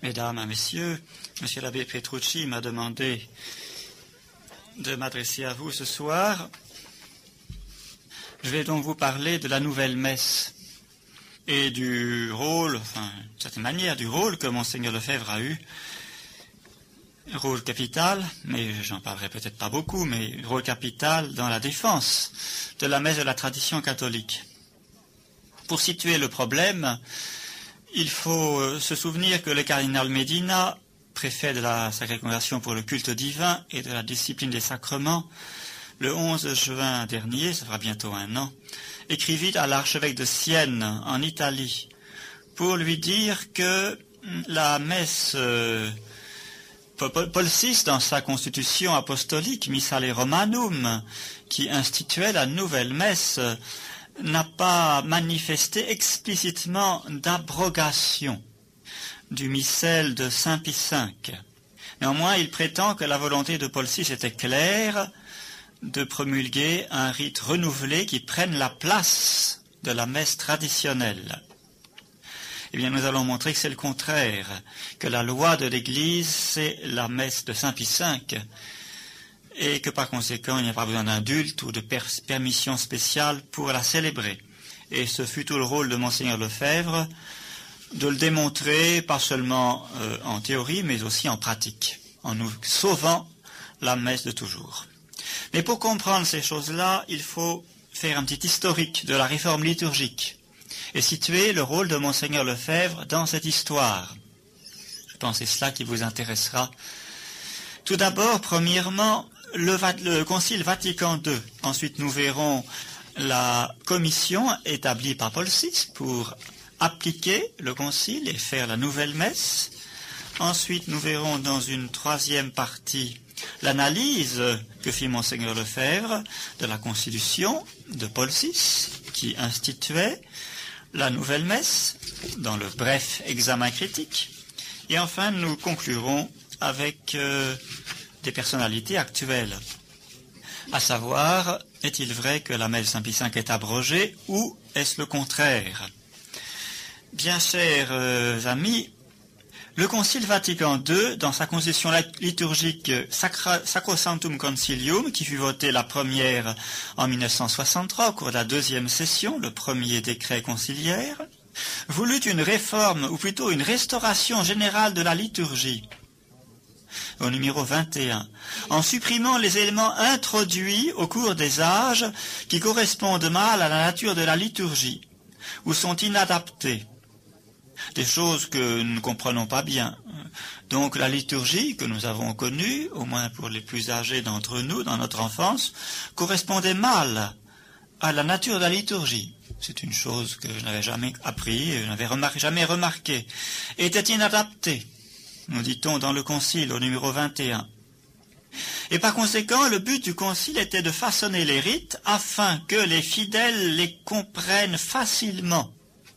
Mesdames, Messieurs, Monsieur l'abbé Petrucci m'a demandé de m'adresser à vous ce soir. Je vais donc vous parler de la nouvelle messe et du rôle, d'une certaine manière, du rôle que Monseigneur Lefebvre a eu. Rôle capital, mais j'en parlerai peut-être pas beaucoup, mais rôle capital dans la défense de la messe de la tradition catholique. Pour situer le problème, il faut se souvenir que le cardinal Medina, préfet de la Sacrée Congrégation pour le culte divin et de la discipline des sacrements, le 11 juin dernier, ça fera bientôt un an, écrivit à l'archevêque de Sienne, en Italie, pour lui dire que la messe... Paul VI, dans sa constitution apostolique, Missale Romanum, qui instituait la nouvelle messe, n'a pas manifesté explicitement d'abrogation du missel de Saint Pie V. Néanmoins, il prétend que la volonté de Paul VI était claire de promulguer un rite renouvelé qui prenne la place de la messe traditionnelle. Eh bien, nous allons montrer que c'est le contraire, que la loi de l'Église, c'est la messe de Saint Pie V, et que par conséquent, il n'y a pas besoin d'indulte ou de permission spéciale pour la célébrer. Et ce fut tout le rôle de Monseigneur Lefebvre, de le démontrer, pas seulement en théorie, mais aussi en pratique, en nous sauvant la messe de toujours. Mais pour comprendre ces choses-là, il faut faire un petit historique de la réforme liturgique, et situer le rôle de Monseigneur Lefebvre dans cette histoire. Je pense que c'est cela qui vous intéressera. Tout d'abord, premièrement, le Concile Vatican II. Ensuite, nous verrons la commission établie par Paul VI pour appliquer le Concile et faire la nouvelle messe. Ensuite, nous verrons dans une troisième partie l'analyse que fit Monseigneur Lefebvre de la Constitution de Paul VI, qui instituait la nouvelle messe, dans le bref examen critique. Et enfin, nous conclurons avec des personnalités actuelles. À savoir, est-il vrai que la messe de Saint Pie V est abrogée ou est-ce le contraire? Bien chers amis, le Concile Vatican II, dans sa constitution liturgique Sacrosanctum Concilium, qui fut votée la première en 1963 au cours de la deuxième session, le premier décret conciliaire, voulut une réforme, ou plutôt une restauration générale de la liturgie, au numéro 21, en supprimant les éléments introduits au cours des âges qui correspondent mal à la nature de la liturgie, ou sont inadaptés. Des choses que nous ne comprenons pas bien. Donc la liturgie que nous avons connue, au moins pour les plus âgés d'entre nous, dans notre enfance, correspondait mal à la nature de la liturgie. C'est une chose que je n'avais jamais appris, je n'avais jamais remarqué. Était inadaptée, nous dit-on dans le Concile au numéro 21. Et par conséquent, le but du Concile était de façonner les rites afin que les fidèles les comprennent facilement.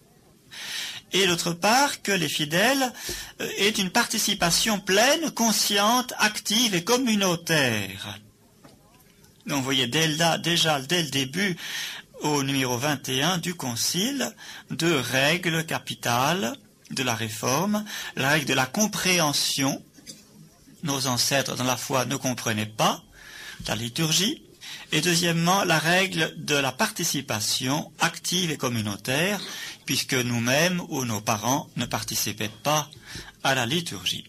Et d'autre part, que les fidèles aient une participation pleine, consciente, active et communautaire. Donc vous voyez déjà dès le début, au numéro 21 du Concile, deux règles capitales de la Réforme, la règle de la compréhension. Nos ancêtres dans la foi ne comprenaient pas la liturgie. Et deuxièmement, la règle de la participation active et communautaire, puisque nous-mêmes ou nos parents ne participaient pas à la liturgie.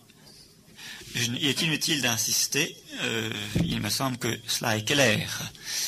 Il est inutile d'insister, il me semble que cela est clair.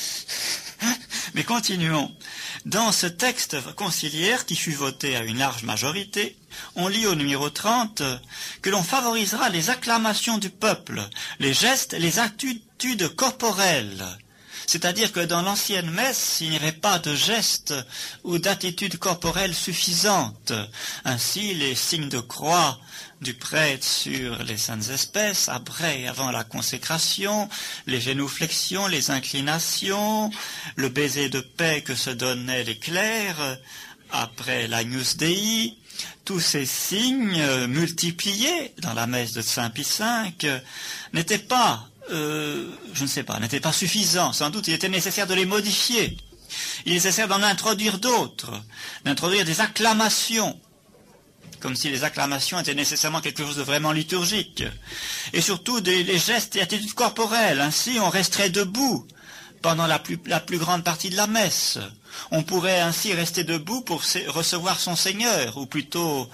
Mais continuons. Dans ce texte conciliaire qui fut voté à une large majorité, on lit au numéro 30 que l'on favorisera les acclamations du peuple, les gestes, les attitudes corporelles. C'est-à-dire que dans l'ancienne messe, il n'y avait pas de gestes ou d'attitudes corporelles suffisantes. Ainsi, les signes de croix du prêtre sur les saintes espèces, après et avant la consécration, les génuflexions, les inclinations, le baiser de paix que se donnaient les clercs, après l'Agnus Dei, tous ces signes multipliés dans la messe de Saint Pie V n'étaient pas n'était pas suffisant. Sans doute, il était nécessaire de les modifier. Il est nécessaire d'en introduire d'autres, d'introduire des acclamations. comme si les acclamations étaient nécessairement quelque chose de vraiment liturgique. Et surtout les gestes et attitudes corporelles. Ainsi, on resterait debout pendant la plus grande partie de la messe. On pourrait ainsi rester debout pour recevoir son Seigneur, ou plutôt,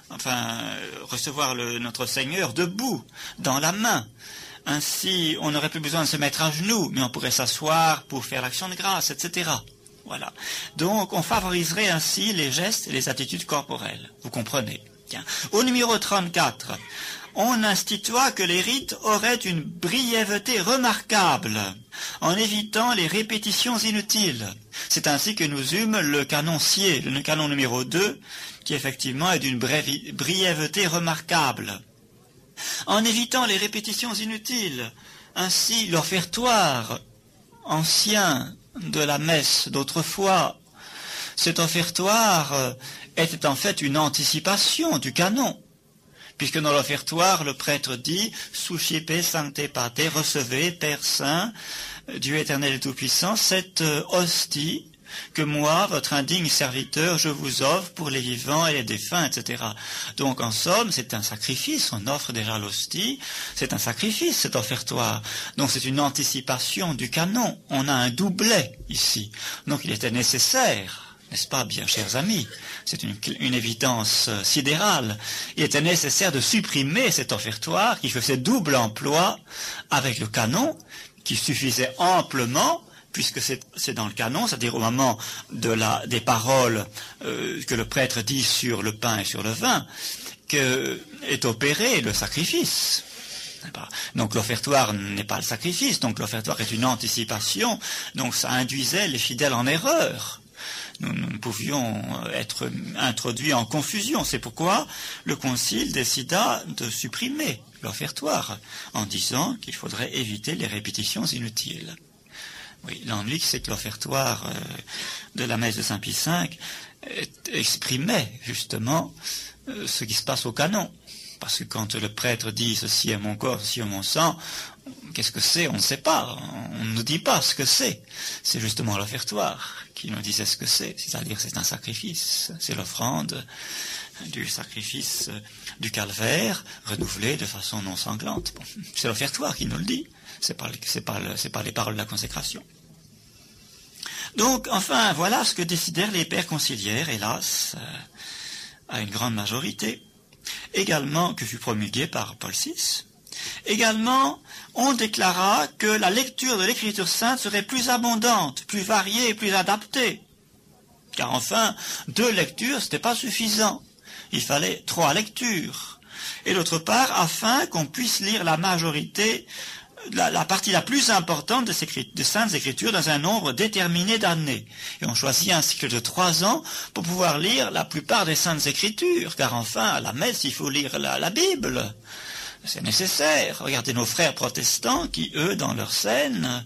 recevoir notre Seigneur debout, dans la main. Ainsi, on n'aurait plus besoin de se mettre à genoux, mais on pourrait s'asseoir pour faire l'action de grâce, etc. Voilà. Donc, on favoriserait ainsi les gestes et les attitudes corporelles. Vous comprenez. Tiens. Au numéro 34, on institua que les rites auraient une brièveté remarquable, en évitant les répétitions inutiles. C'est ainsi que nous eûmes le canon Sier, le canon numéro 2, qui effectivement est d'une brièveté remarquable. En évitant les répétitions inutiles, ainsi l'offertoire ancien de la messe d'autrefois, cet offertoire était en fait une anticipation du canon, puisque dans l'offertoire, le prêtre dit « Suscipe sancte pater » recevez, Père Saint, Dieu éternel et tout-puissant, cette hostie que moi, votre indigne serviteur, je vous offre pour les vivants et les défunts, etc. Donc, en somme, c'est un sacrifice. On offre déjà l'hostie. C'est un sacrifice, cet offertoire. Donc, c'est une anticipation du canon. On a un doublet ici. Donc, il était nécessaire, n'est-ce pas, bien chers amis? C'est une évidence sidérale. Il était nécessaire de supprimer cet offertoire qui faisait double emploi avec le canon, qui suffisait amplement, puisque c'est dans le canon, c'est-à-dire au moment des paroles que le prêtre dit sur le pain et sur le vin, qu'est opéré le sacrifice. Donc l'offertoire n'est pas le sacrifice, donc l'offertoire est une anticipation, donc ça induisait les fidèles en erreur. Nous pouvions être introduits en confusion. C'est pourquoi le Concile décida de supprimer l'offertoire, en disant qu'il faudrait éviter les répétitions inutiles. Oui, l'ennui, c'est que l'offertoire de la messe de Saint-Pie V exprimait justement ce qui se passe au canon. Parce que quand le prêtre dit « ceci est mon corps, ceci est mon sang », qu'est-ce que c'est? On ne sait pas. On ne nous dit pas ce que c'est. C'est justement l'offertoire qui nous disait ce que c'est. C'est-à-dire c'est un sacrifice. C'est l'offrande du sacrifice du calvaire renouvelé de façon non sanglante. Bon, c'est l'offertoire qui nous le dit. C'est pas les paroles de la consécration. Donc, enfin, voilà ce que décidèrent les pères conciliaires, hélas, à une grande majorité. Également, que fut promulgué par Paul VI. Également, on déclara que la lecture de l'Écriture sainte serait plus abondante, plus variée et plus adaptée. Car enfin, 2 lectures, ce n'était pas suffisant. Il fallait 3 lectures. Et d'autre part, afin qu'on puisse lire la majorité, la partie la plus importante de Saintes Écritures dans un nombre déterminé d'années. Et on choisit un cycle de 3 ans pour pouvoir lire la plupart des Saintes Écritures, car enfin, à la messe, il faut lire la Bible. C'est nécessaire. Regardez nos frères protestants qui, eux, dans leur scène,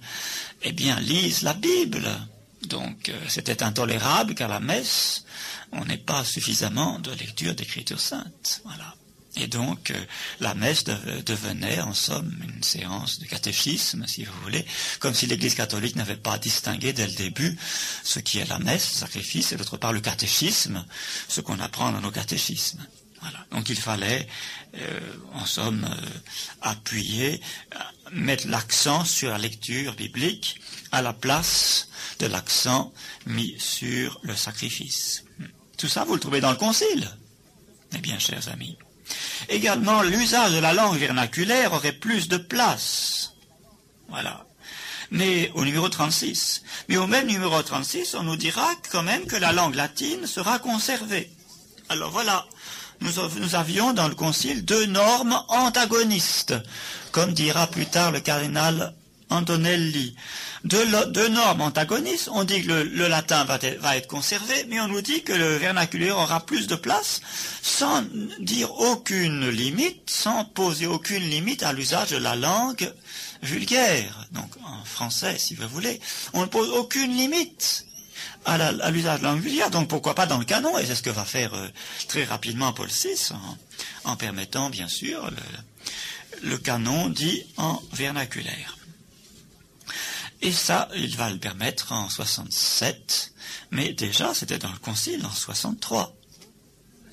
lisent la Bible. Donc, c'était intolérable qu'à la messe, on n'ait pas suffisamment de lecture d'Écriture sainte. Voilà. Et donc, la messe devenait, en somme, une séance de catéchisme, si vous voulez, comme si l'Église catholique n'avait pas distingué dès le début ce qui est la messe, le sacrifice, et d'autre part le catéchisme, ce qu'on apprend dans nos catéchismes. Voilà. Donc, il fallait, en somme, appuyer, mettre l'accent sur la lecture biblique à la place de l'accent mis sur le sacrifice. Tout ça, vous le trouvez dans le Concile. Eh bien, chers amis. Également, l'usage de la langue vernaculaire aurait plus de place. Voilà. Mais au numéro 36. Mais au même numéro 36, on nous dira quand même que la langue latine sera conservée. Alors voilà, nous avions dans le Concile 2 normes antagonistes, comme dira plus tard le cardinal Antonelli. Deux normes antagonistes. On dit que le latin va être conservé, mais on nous dit que le vernaculaire aura plus de place, sans dire aucune limite, sans poser aucune limite à l'usage de la langue vulgaire. Donc, en français, si vous voulez, on ne pose aucune limite à l'usage de la langue vulgaire. Donc, pourquoi pas dans le canon? Et c'est ce que va faire très rapidement Paul VI, en permettant, bien sûr, le canon dit en vernaculaire. Et ça, il va le permettre en 67, mais déjà, c'était dans le Concile en 63.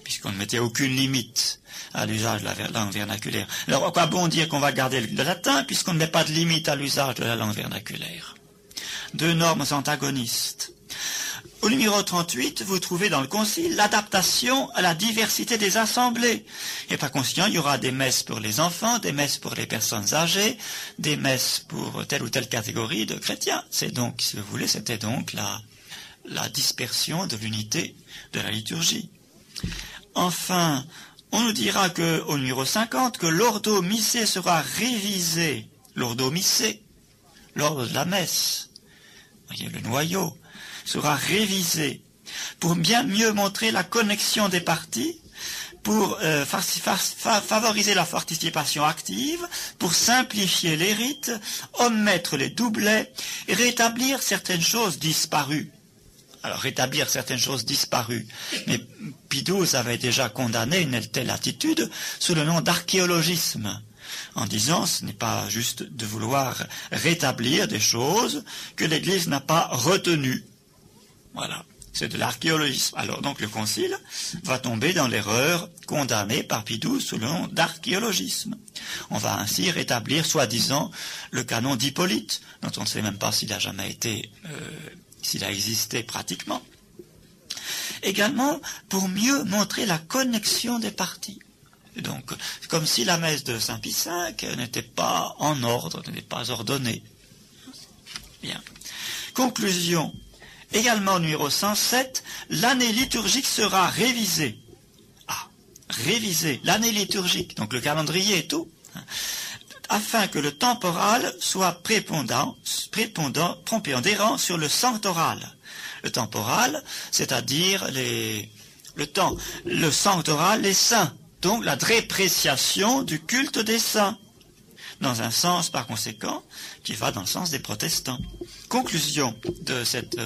puisqu'on ne mettait aucune limite à l'usage de la langue vernaculaire. Alors, à quoi bon dire qu'on va garder le latin, puisqu'on ne met pas de limite à l'usage de la langue vernaculaire? Deux normes antagonistes. Au numéro 38, vous trouvez dans le Concile l'adaptation à la diversité des assemblées. Et par conséquent, il y aura des messes pour les enfants, des messes pour les personnes âgées, des messes pour telle ou telle catégorie de chrétiens. C'est donc, si vous voulez, c'était donc la dispersion de l'unité de la liturgie. Enfin, on nous dira au numéro 50 que l'ordo missé sera révisé. L'ordo missé, l'ordre de la messe, voyez le noyau, sera révisé pour bien mieux montrer la connexion des parties, pour favoriser la participation active, pour simplifier les rites, omettre les doublets et rétablir certaines choses disparues. Alors, rétablir certaines choses disparues. Mais Pie XII avait déjà condamné une telle attitude sous le nom d'archéologisme, en disant ce n'est pas juste de vouloir rétablir des choses que l'Église n'a pas retenues. Voilà, c'est de l'archéologisme. Alors donc le Concile va tomber dans l'erreur condamnée par Pie XII sous le nom d'archéologisme. On va ainsi rétablir soi-disant le canon d'Hippolyte, dont on ne sait même pas s'il a jamais été, s'il a existé pratiquement. Également pour mieux montrer la connexion des parties. Donc, comme si la messe de Saint Pie V n'était pas en ordre, n'était pas ordonnée. Bien. Conclusion. Également, numéro 107, l'année liturgique sera révisée. Ah, révisée, l'année liturgique, donc le calendrier et tout, afin que le temporal soit prépondérant sur le sanctoral. Le temporal, c'est-à-dire le sanctoral, les saints, donc la dépréciation du culte des saints, dans un sens, par conséquent, qui va dans le sens des protestants. Conclusion de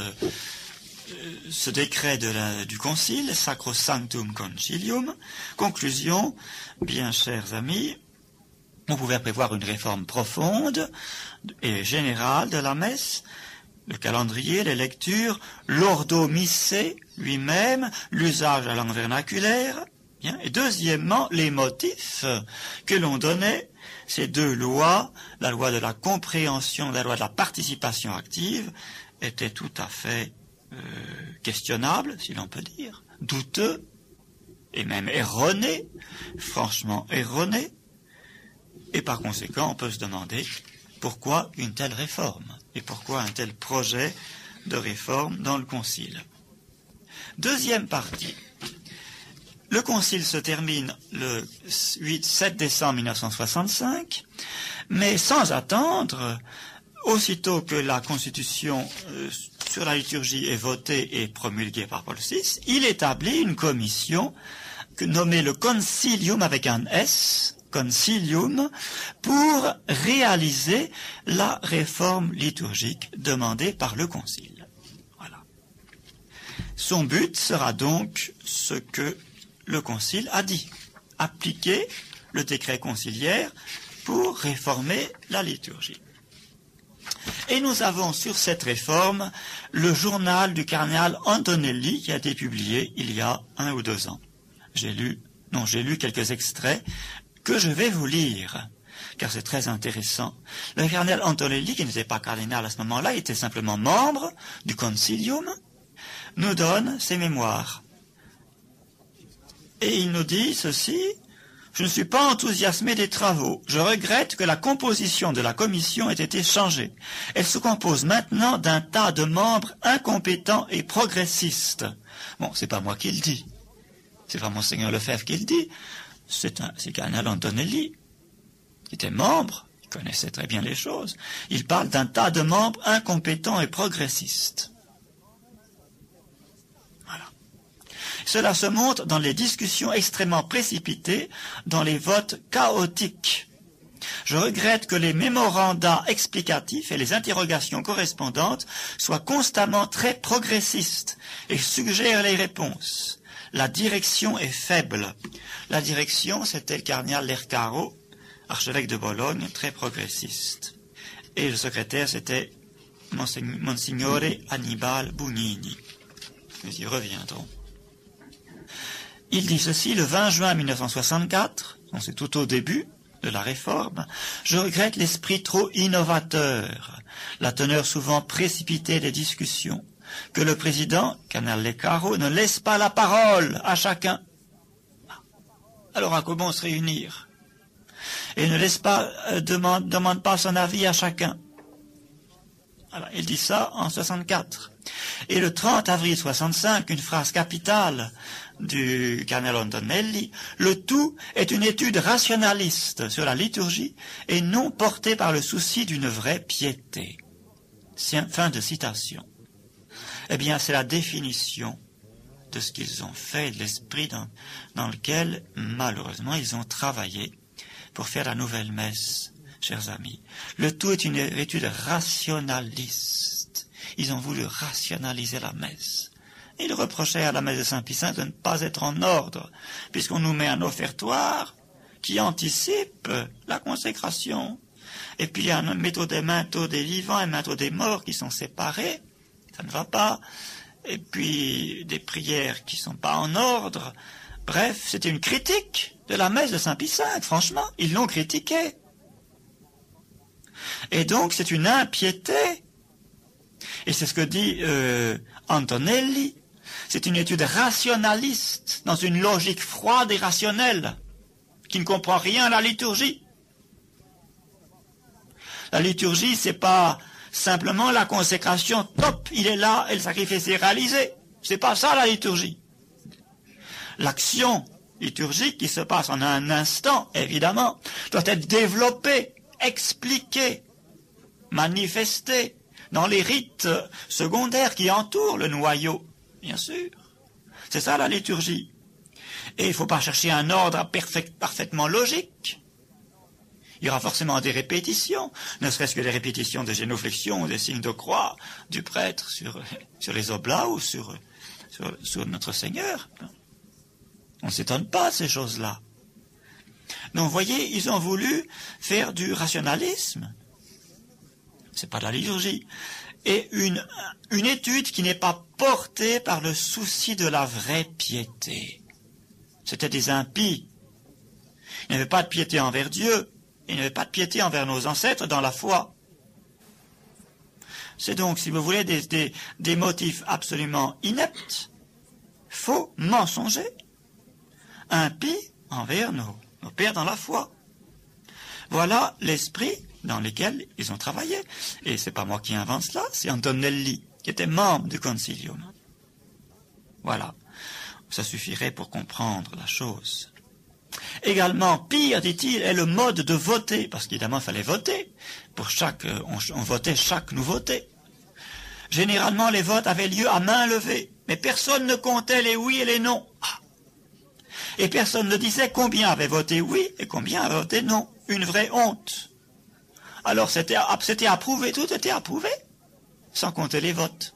ce décret du Concile, Sacrosanctum Concilium. Conclusion, bien chers amis, on pouvait prévoir une réforme profonde et générale de la messe, le calendrier, les lectures, l'ordo missé lui-même, l'usage de la langue vernaculaire, bien, et deuxièmement, les motifs que l'on donnait, ces deux lois, la loi de la compréhension, la loi de la participation active, étaient tout à fait questionnables, si l'on peut dire, douteux, et même erronés, franchement erronés, et par conséquent, on peut se demander pourquoi une telle réforme, et pourquoi un tel projet de réforme dans le Concile. Deuxième partie. Le Concile se termine le 7 décembre 1965, mais sans attendre, aussitôt que la Constitution sur la liturgie est votée et promulguée par Paul VI, il établit une commission nommée le Concilium avec un S, Concilium, pour réaliser la réforme liturgique demandée par le Concile. Voilà. Son but sera donc ce que le Concile a dit, appliquer le décret conciliaire pour réformer la liturgie. Et nous avons sur cette réforme le journal du cardinal Antonelli qui a été publié il y a 1 ou 2 ans. J'ai lu quelques extraits que je vais vous lire, car c'est très intéressant. Le cardinal Antonelli, qui n'était pas cardinal à ce moment-là, il était simplement membre du Concilium, nous donne ses mémoires. Et il nous dit ceci: « Je ne suis pas enthousiasmé des travaux. Je regrette que la composition de la commission ait été changée. Elle se compose maintenant d'un tas de membres incompétents et progressistes. » Bon, c'est pas moi qui le dis. C'est pas Monseigneur Lefebvre qui le dit. C'est cardinal Antonelli, qui était membre, il connaissait très bien les choses. Il parle d'un tas de membres incompétents et progressistes. Cela se montre dans les discussions extrêmement précipitées, dans les votes chaotiques. Je regrette que les mémoranda explicatifs et les interrogations correspondantes soient constamment très progressistes et suggèrent les réponses. La direction est faible. La direction, c'était le cardinal Lercaro, archevêque de Bologne, très progressiste. Et le secrétaire, c'était Monsignore Annibale Bugnini. Nous y reviendrons. Il dit ceci le 20 juin 1964, donc c'est tout au début de la réforme. Je regrette l'esprit trop innovateur, la teneur souvent précipitée des discussions, que le président, Canal Lecaro, ne laisse pas la parole à chacun. Alors à quoi bon se réunir? Et ne laisse pas, demande pas son avis à chacun. Voilà, il dit ça en 64. Et le 30 avril 65, une phrase capitale du cardinal Antonelli, le tout est une étude rationaliste sur la liturgie et non portée par le souci d'une vraie piété. Fin de citation. Eh bien, c'est la définition de ce qu'ils ont fait, de l'esprit dans lequel, malheureusement, ils ont travaillé pour faire la nouvelle messe, chers amis. Le tout est une étude rationaliste. Ils ont voulu rationaliser la messe. Ils reprochaient à la messe de Saint-Pie V de ne pas être en ordre, puisqu'on nous met un offertoire qui anticipe la consécration. Et puis il y a un métaux des manteaux des vivants et un manteau des morts qui sont séparés. Ça ne va pas. Et puis des prières qui ne sont pas en ordre. Bref, c'était une critique de la messe de Saint-Pie V, franchement. Ils l'ont critiquée. Et donc c'est une impiété. Et c'est ce que dit Antonelli. C'est une étude rationaliste, dans une logique froide et rationnelle, qui ne comprend rien à la liturgie. La liturgie, c'est pas simplement la consécration, top, il est là, et le sacrifice est réalisé. C'est pas ça la liturgie. L'action liturgique qui se passe en un instant, évidemment, doit être développée, expliquée, manifestée dans les rites secondaires qui entourent le noyau, bien sûr. C'est ça la liturgie. Et il ne faut pas chercher un ordre parfaitement logique. Il y aura forcément des répétitions, ne serait-ce que des répétitions de génuflexion ou des signes de croix du prêtre sur les oblats ou sur notre Seigneur. On ne s'étonne pas de ces choses-là. Donc, vous voyez, ils ont voulu faire du rationalisme. C'est pas de la liturgie. Et une étude qui n'est pas portée par le souci de la vraie piété. C'était des impies. Ils n'avaient pas de piété envers Dieu. Ils n'avaient pas de piété envers nos ancêtres dans la foi. C'est donc, si vous voulez, des motifs absolument ineptes, faux, mensongers, impies envers nos pères dans la foi. Voilà l'esprit dans lequel ils ont travaillé. Et c'est pas moi qui invente cela, c'est Antonelli, qui était membre du Concilium. Voilà. Ça suffirait pour comprendre la chose. Également, pire, dit-il, est le mode de voter, parce qu'évidemment, il fallait voter. On votait chaque nouveauté. Généralement, les votes avaient lieu à main levée, mais personne ne comptait les oui et les non. Et personne ne disait combien avait voté oui et combien avait voté non. Une vraie honte. Alors c'était approuvé, tout était approuvé, sans compter les votes.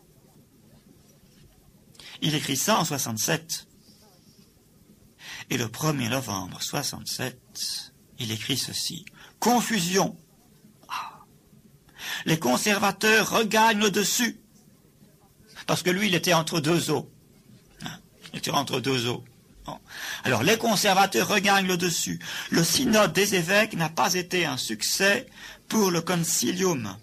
Il écrit ça en 67. Et le 1er novembre 67, il écrit ceci. Confusion. Les conservateurs regagnent le dessus. Parce que lui, il était entre deux eaux. Il était entre deux eaux. Bon. Alors, les conservateurs regagnent le dessus. Le synode des évêques n'a pas été un succès pour le concilium.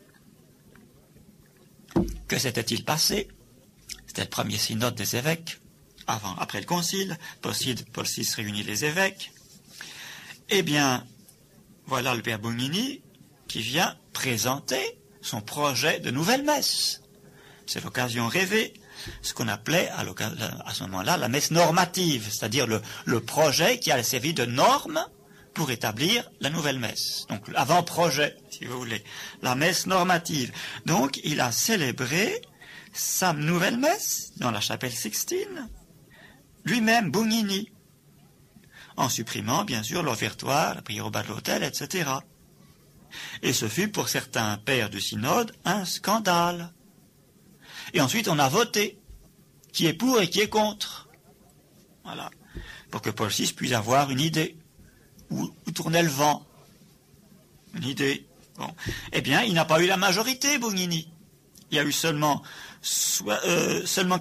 Que s'était-il passé? C'était le premier synode des évêques, après le concile. Paul VI réunit les évêques. Eh bien, voilà le père Bugnini qui vient présenter son projet de nouvelle messe. C'est l'occasion rêvée, ce qu'on appelait à ce moment-là la messe normative, c'est-à-dire le projet qui allait servir de norme pour établir la nouvelle messe. Donc l'avant-projet, si vous voulez, la messe normative. Donc il a célébré sa nouvelle messe dans la chapelle Sixtine, lui-même Bugnini, en supprimant bien sûr l'offertoire, la prière au bas de l'autel, etc. Et ce fut pour certains pères du synode un scandale. Et ensuite on a voté qui est pour et qui est contre. Voilà. Pour que Paul VI puisse avoir une idée. Où tournait le vent. Une idée. Bon. Eh bien, il n'a pas eu la majorité, Bugnini. Il y a eu seulement seulement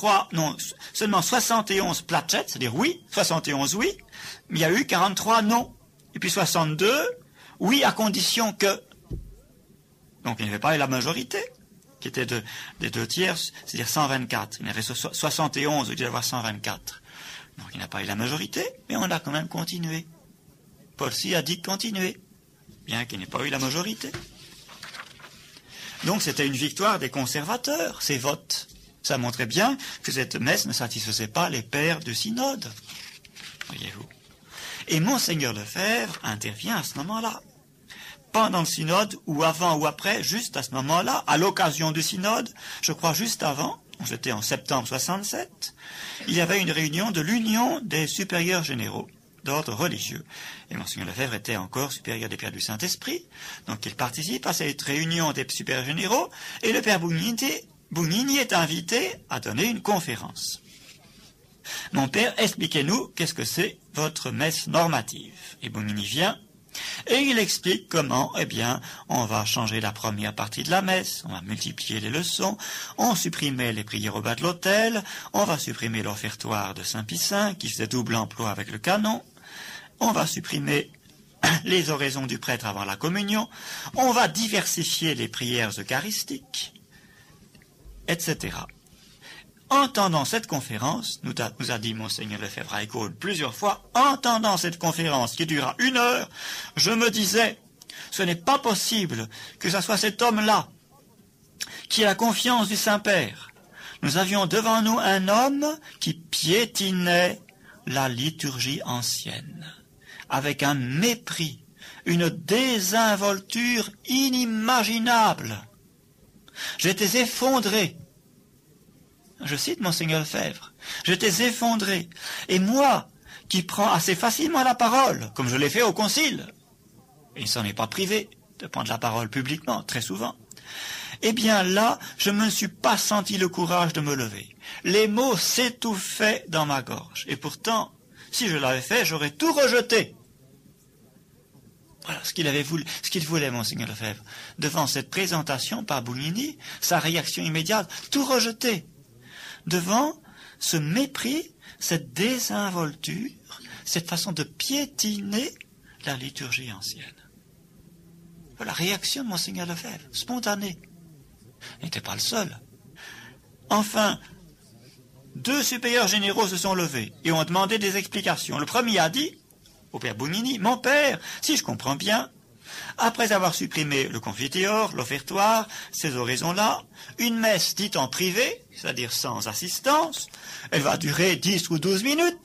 71 platchets, c'est-à-dire oui, 71 oui, mais il y a eu 43 non. Et puis 62, oui à condition que. Donc il n'y avait pas eu la majorité, qui était des 2 tiers, c'est-à-dire 124. Il y en avait 71 au lieu d'avoir 124. Donc il n'y a pas eu la majorité, mais on a quand même continué. Paul VI a dit continuer, bien qu'il n'ait pas eu la majorité. Donc c'était une victoire des conservateurs, ces votes. Ça montrait bien que cette messe ne satisfaisait pas les pères du synode, voyez-vous. Et Monseigneur Lefebvre intervient à ce moment-là. Pendant le synode, ou avant ou après, juste à ce moment-là, à l'occasion du synode, je crois juste avant, c'était en septembre 67, il y avait une réunion de l'Union des supérieurs généraux d'ordre religieux. Et Monseigneur Lefebvre était encore supérieur des pères du Saint-Esprit, donc il participe à cette réunion des supérieurs généraux, et le père Bugnini est invité à donner une conférence. Mon père, expliquez-nous qu'est-ce que c'est votre messe normative. Et Bugnini vient, et il explique comment, on va changer la première partie de la messe, on va multiplier les leçons, on supprimait les prières au bas de l'autel, on va supprimer l'offertoire de Saint-Pie V, qui faisait double emploi avec le canon, on va supprimer les oraisons du prêtre avant la communion, on va diversifier les prières eucharistiques, etc. Entendant cette conférence, nous a dit Monseigneur Lefebvre à École plusieurs fois, entendant cette conférence qui dura 1 heure, je me disais, ce n'est pas possible que ce soit cet homme-là qui a la confiance du Saint-Père. Nous avions devant nous un homme qui piétinait la liturgie ancienne, avec un mépris, une désinvolture inimaginable. J'étais effondré. Je cite Monseigneur Lefebvre. J'étais effondré. Et moi, qui prends assez facilement la parole, comme je l'ai fait au concile, et il s'en est pas privé de prendre la parole publiquement, très souvent, là, je ne me suis pas senti le courage de me lever. Les mots s'étouffaient dans ma gorge. Et pourtant, si je l'avais fait, j'aurais tout rejeté. Voilà ce qu'il voulait, Monseigneur Lefebvre. Devant cette présentation par Bugnini, sa réaction immédiate, tout rejeté. Devant ce mépris, cette désinvolture, cette façon de piétiner la liturgie ancienne. La réaction de Monseigneur Lefebvre, spontanée. Il n'était pas le seul. Enfin, 2 supérieurs généraux se sont levés et ont demandé des explications. Le premier a dit, au père Bugnini, « Mon père, si je comprends bien, après avoir supprimé le confiteor, l'offertoire, ces oraisons-là, une messe dite en privé, c'est-à-dire sans assistance, elle va durer 10 ou 12 minutes. »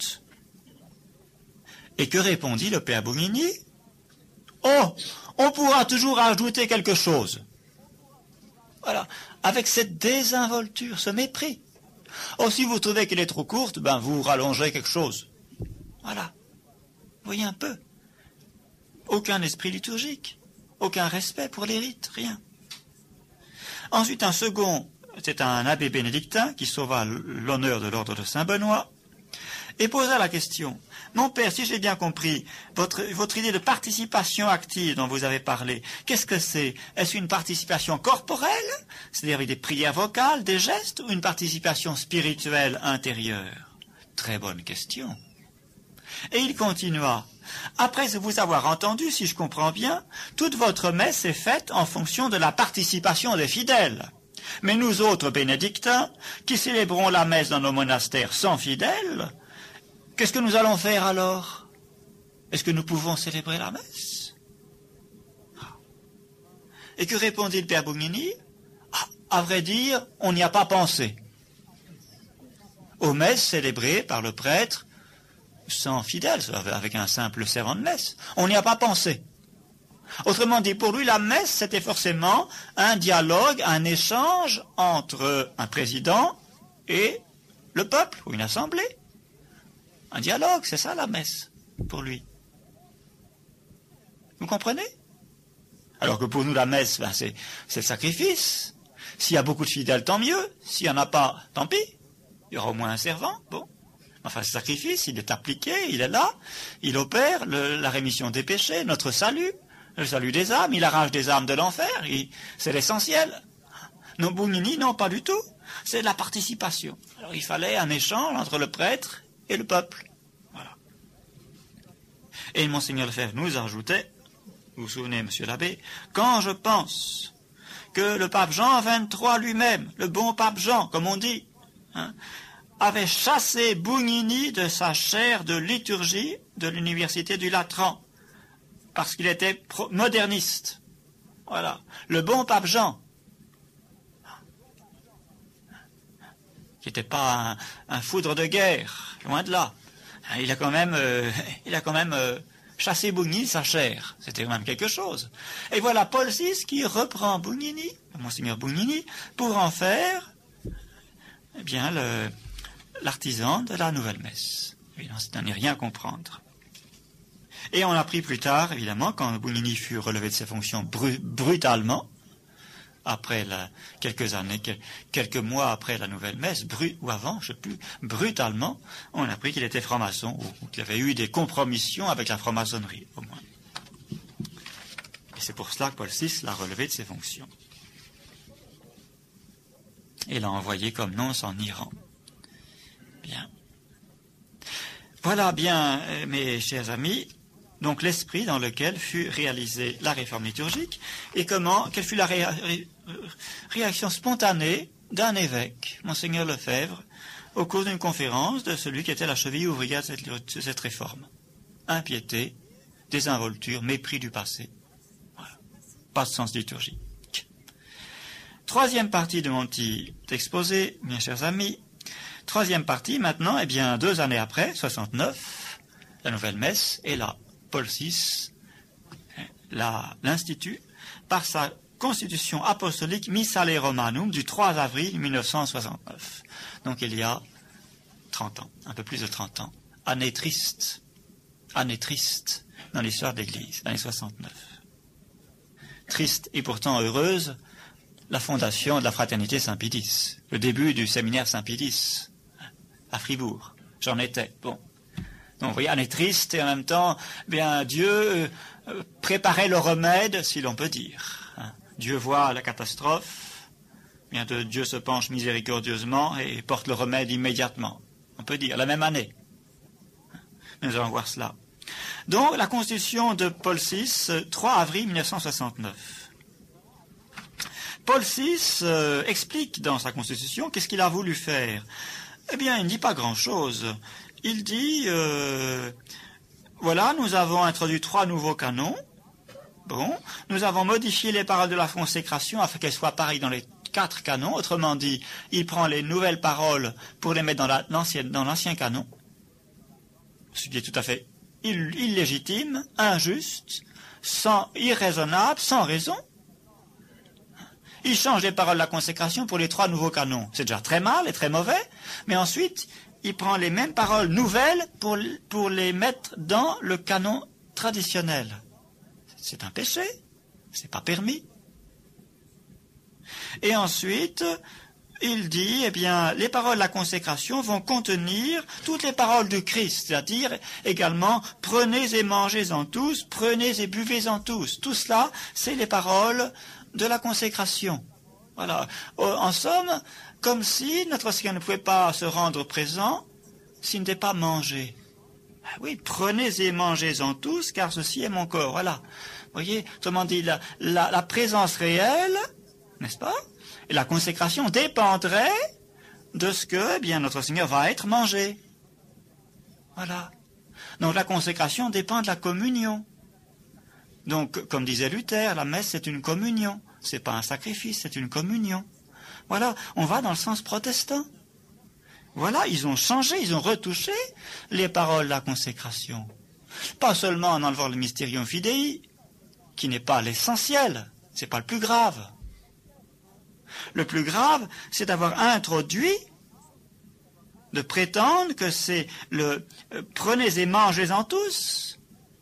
Et que répondit le père Bugnini? « Oh, on pourra toujours ajouter quelque chose. » Voilà, avec cette désinvolture, ce mépris. « Oh, si vous trouvez qu'elle est trop courte, vous rallongerez quelque chose. » Voilà. Vous voyez un peu. Aucun esprit liturgique, aucun respect pour les rites, rien. Ensuite, un second, c'est un abbé bénédictin qui sauva l'honneur de l'ordre de Saint-Benoît et posa la question, « Mon père, si j'ai bien compris, votre idée de participation active dont vous avez parlé, qu'est-ce que c'est? Est-ce une participation corporelle, c'est-à-dire avec des prières vocales, des gestes, ou une participation spirituelle intérieure? » Très bonne question. Et il continua, « Après vous avoir entendu, si je comprends bien, toute votre messe est faite en fonction de la participation des fidèles. Mais nous autres bénédictins, qui célébrons la messe dans nos monastères sans fidèles, qu'est-ce que nous allons faire alors? Est-ce que nous pouvons célébrer la messe? » Et que répondit le père Bugnini? « À vrai dire, on n'y a pas pensé. Aux messes célébrées par le prêtre, sans fidèles, avec un simple servant de messe. On n'y a pas pensé. Autrement dit, pour lui, la messe, c'était forcément un dialogue, un échange entre un président et le peuple, ou une assemblée. Un dialogue, c'est ça la messe, pour lui. Vous comprenez? Alors que pour nous, la messe, c'est le sacrifice. S'il y a beaucoup de fidèles, tant mieux. S'il n'y en a pas, tant pis. Il y aura au moins un servant, bon. Enfin, ce sacrifice, il est appliqué, il est là, il opère la rémission des péchés, notre salut, le salut des âmes, il arrache des âmes de l'enfer, c'est l'essentiel. Non, Bugnini, non, pas du tout. C'est de la participation. Alors il fallait un échange entre le prêtre et le peuple. Voilà. Et Monseigneur Lefebvre nous ajoutait, vous vous souvenez, monsieur l'abbé, quand je pense que le pape Jean XXIII lui-même, le bon pape Jean, comme on dit, avait chassé Bugnini de sa chaire de liturgie de l'université du Latran, parce qu'il était moderniste. Voilà. Le bon pape Jean, qui n'était pas un foudre de guerre, loin de là. Il a quand même chassé Bugnini de sa chaire. C'était quand même quelque chose. Et voilà Paul VI qui reprend Bugnini, Monseigneur Bugnini, pour en faire l'artisan de la nouvelle messe. Évidemment, ça n'est rien à comprendre. Et on a appris plus tard, évidemment, quand Bugnini fut relevé de ses fonctions brutalement, après quelques mois après la nouvelle messe, ou avant, je ne sais plus, brutalement, on a appris qu'il était franc-maçon, ou qu'il avait eu des compromissions avec la franc-maçonnerie, au moins. Et c'est pour cela que Paul VI l'a relevé de ses fonctions. Et l'a envoyé comme nonce en Iran. Bien. Voilà bien, mes chers amis, donc l'esprit dans lequel fut réalisée la réforme liturgique, et quelle fut la réaction spontanée d'un évêque, Monseigneur Lefebvre, au cours d'une conférence de celui qui était la cheville ouvrière de cette réforme. Impiété, désinvolture, mépris du passé. Voilà. Pas de sens liturgique. Troisième partie de mon petit exposé, mes chers amis. Troisième partie, maintenant, 2 années après, 69, la nouvelle messe, et là, Paul VI l'institue par sa constitution apostolique Missale Romanum du 3 avril 1969. Donc il y a 30 ans, un peu plus de 30 ans. Année triste dans l'histoire de l'Église, l'année 69. Triste et pourtant heureuse, la fondation de la Fraternité Saint-Pidis, le début du séminaire Saint-Pidis, à Fribourg. J'en étais, bon. Donc vous voyez, année triste et en même temps, Dieu préparait le remède, si l'on peut dire. Dieu voit la catastrophe, Dieu se penche miséricordieusement et porte le remède immédiatement. On peut dire, la même année. Nous allons voir cela. Donc, la constitution de Paul VI, 3 avril 1969. Paul VI explique dans sa constitution qu'est-ce qu'il a voulu faire. Il ne dit pas grand-chose. Il dit, voilà, nous avons introduit 3 nouveaux canons. Bon, nous avons modifié les paroles de la consécration afin qu'elles soient pareilles dans les 4 canons. Autrement dit, il prend les nouvelles paroles pour les mettre dans l'ancien canon. Ce qui est tout à fait illégitime, injuste, irraisonnable, sans raison. Il change les paroles de la consécration pour les 3 nouveaux canons. C'est déjà très mal et très mauvais, mais ensuite, il prend les mêmes paroles nouvelles pour les mettre dans le canon traditionnel. C'est un péché, c'est pas permis. Et ensuite, il dit, les paroles de la consécration vont contenir toutes les paroles du Christ, c'est-à-dire également, prenez et mangez-en tous, prenez et buvez-en tous. Tout cela, c'est les paroles de la consécration. Voilà. En somme, comme si notre Seigneur ne pouvait pas se rendre présent s'il n'était pas mangé. Oui, prenez et mangez-en tous, car ceci est mon corps. Voilà. Vous voyez, autrement dit, la présence réelle, n'est-ce pas? Et la consécration dépendrait de ce que, notre Seigneur va être mangé. Voilà. Donc la consécration dépend de la communion. Donc, comme disait Luther, la messe c'est une communion. C'est pas un sacrifice, c'est une communion. Voilà, on va dans le sens protestant. Voilà, ils ont changé, ils ont retouché les paroles de la consécration. Pas seulement en enlevant le mysterium fidei, qui n'est pas l'essentiel, c'est pas le plus grave. Le plus grave, c'est d'avoir introduit, de prétendre que c'est le prenez et mangez-en tous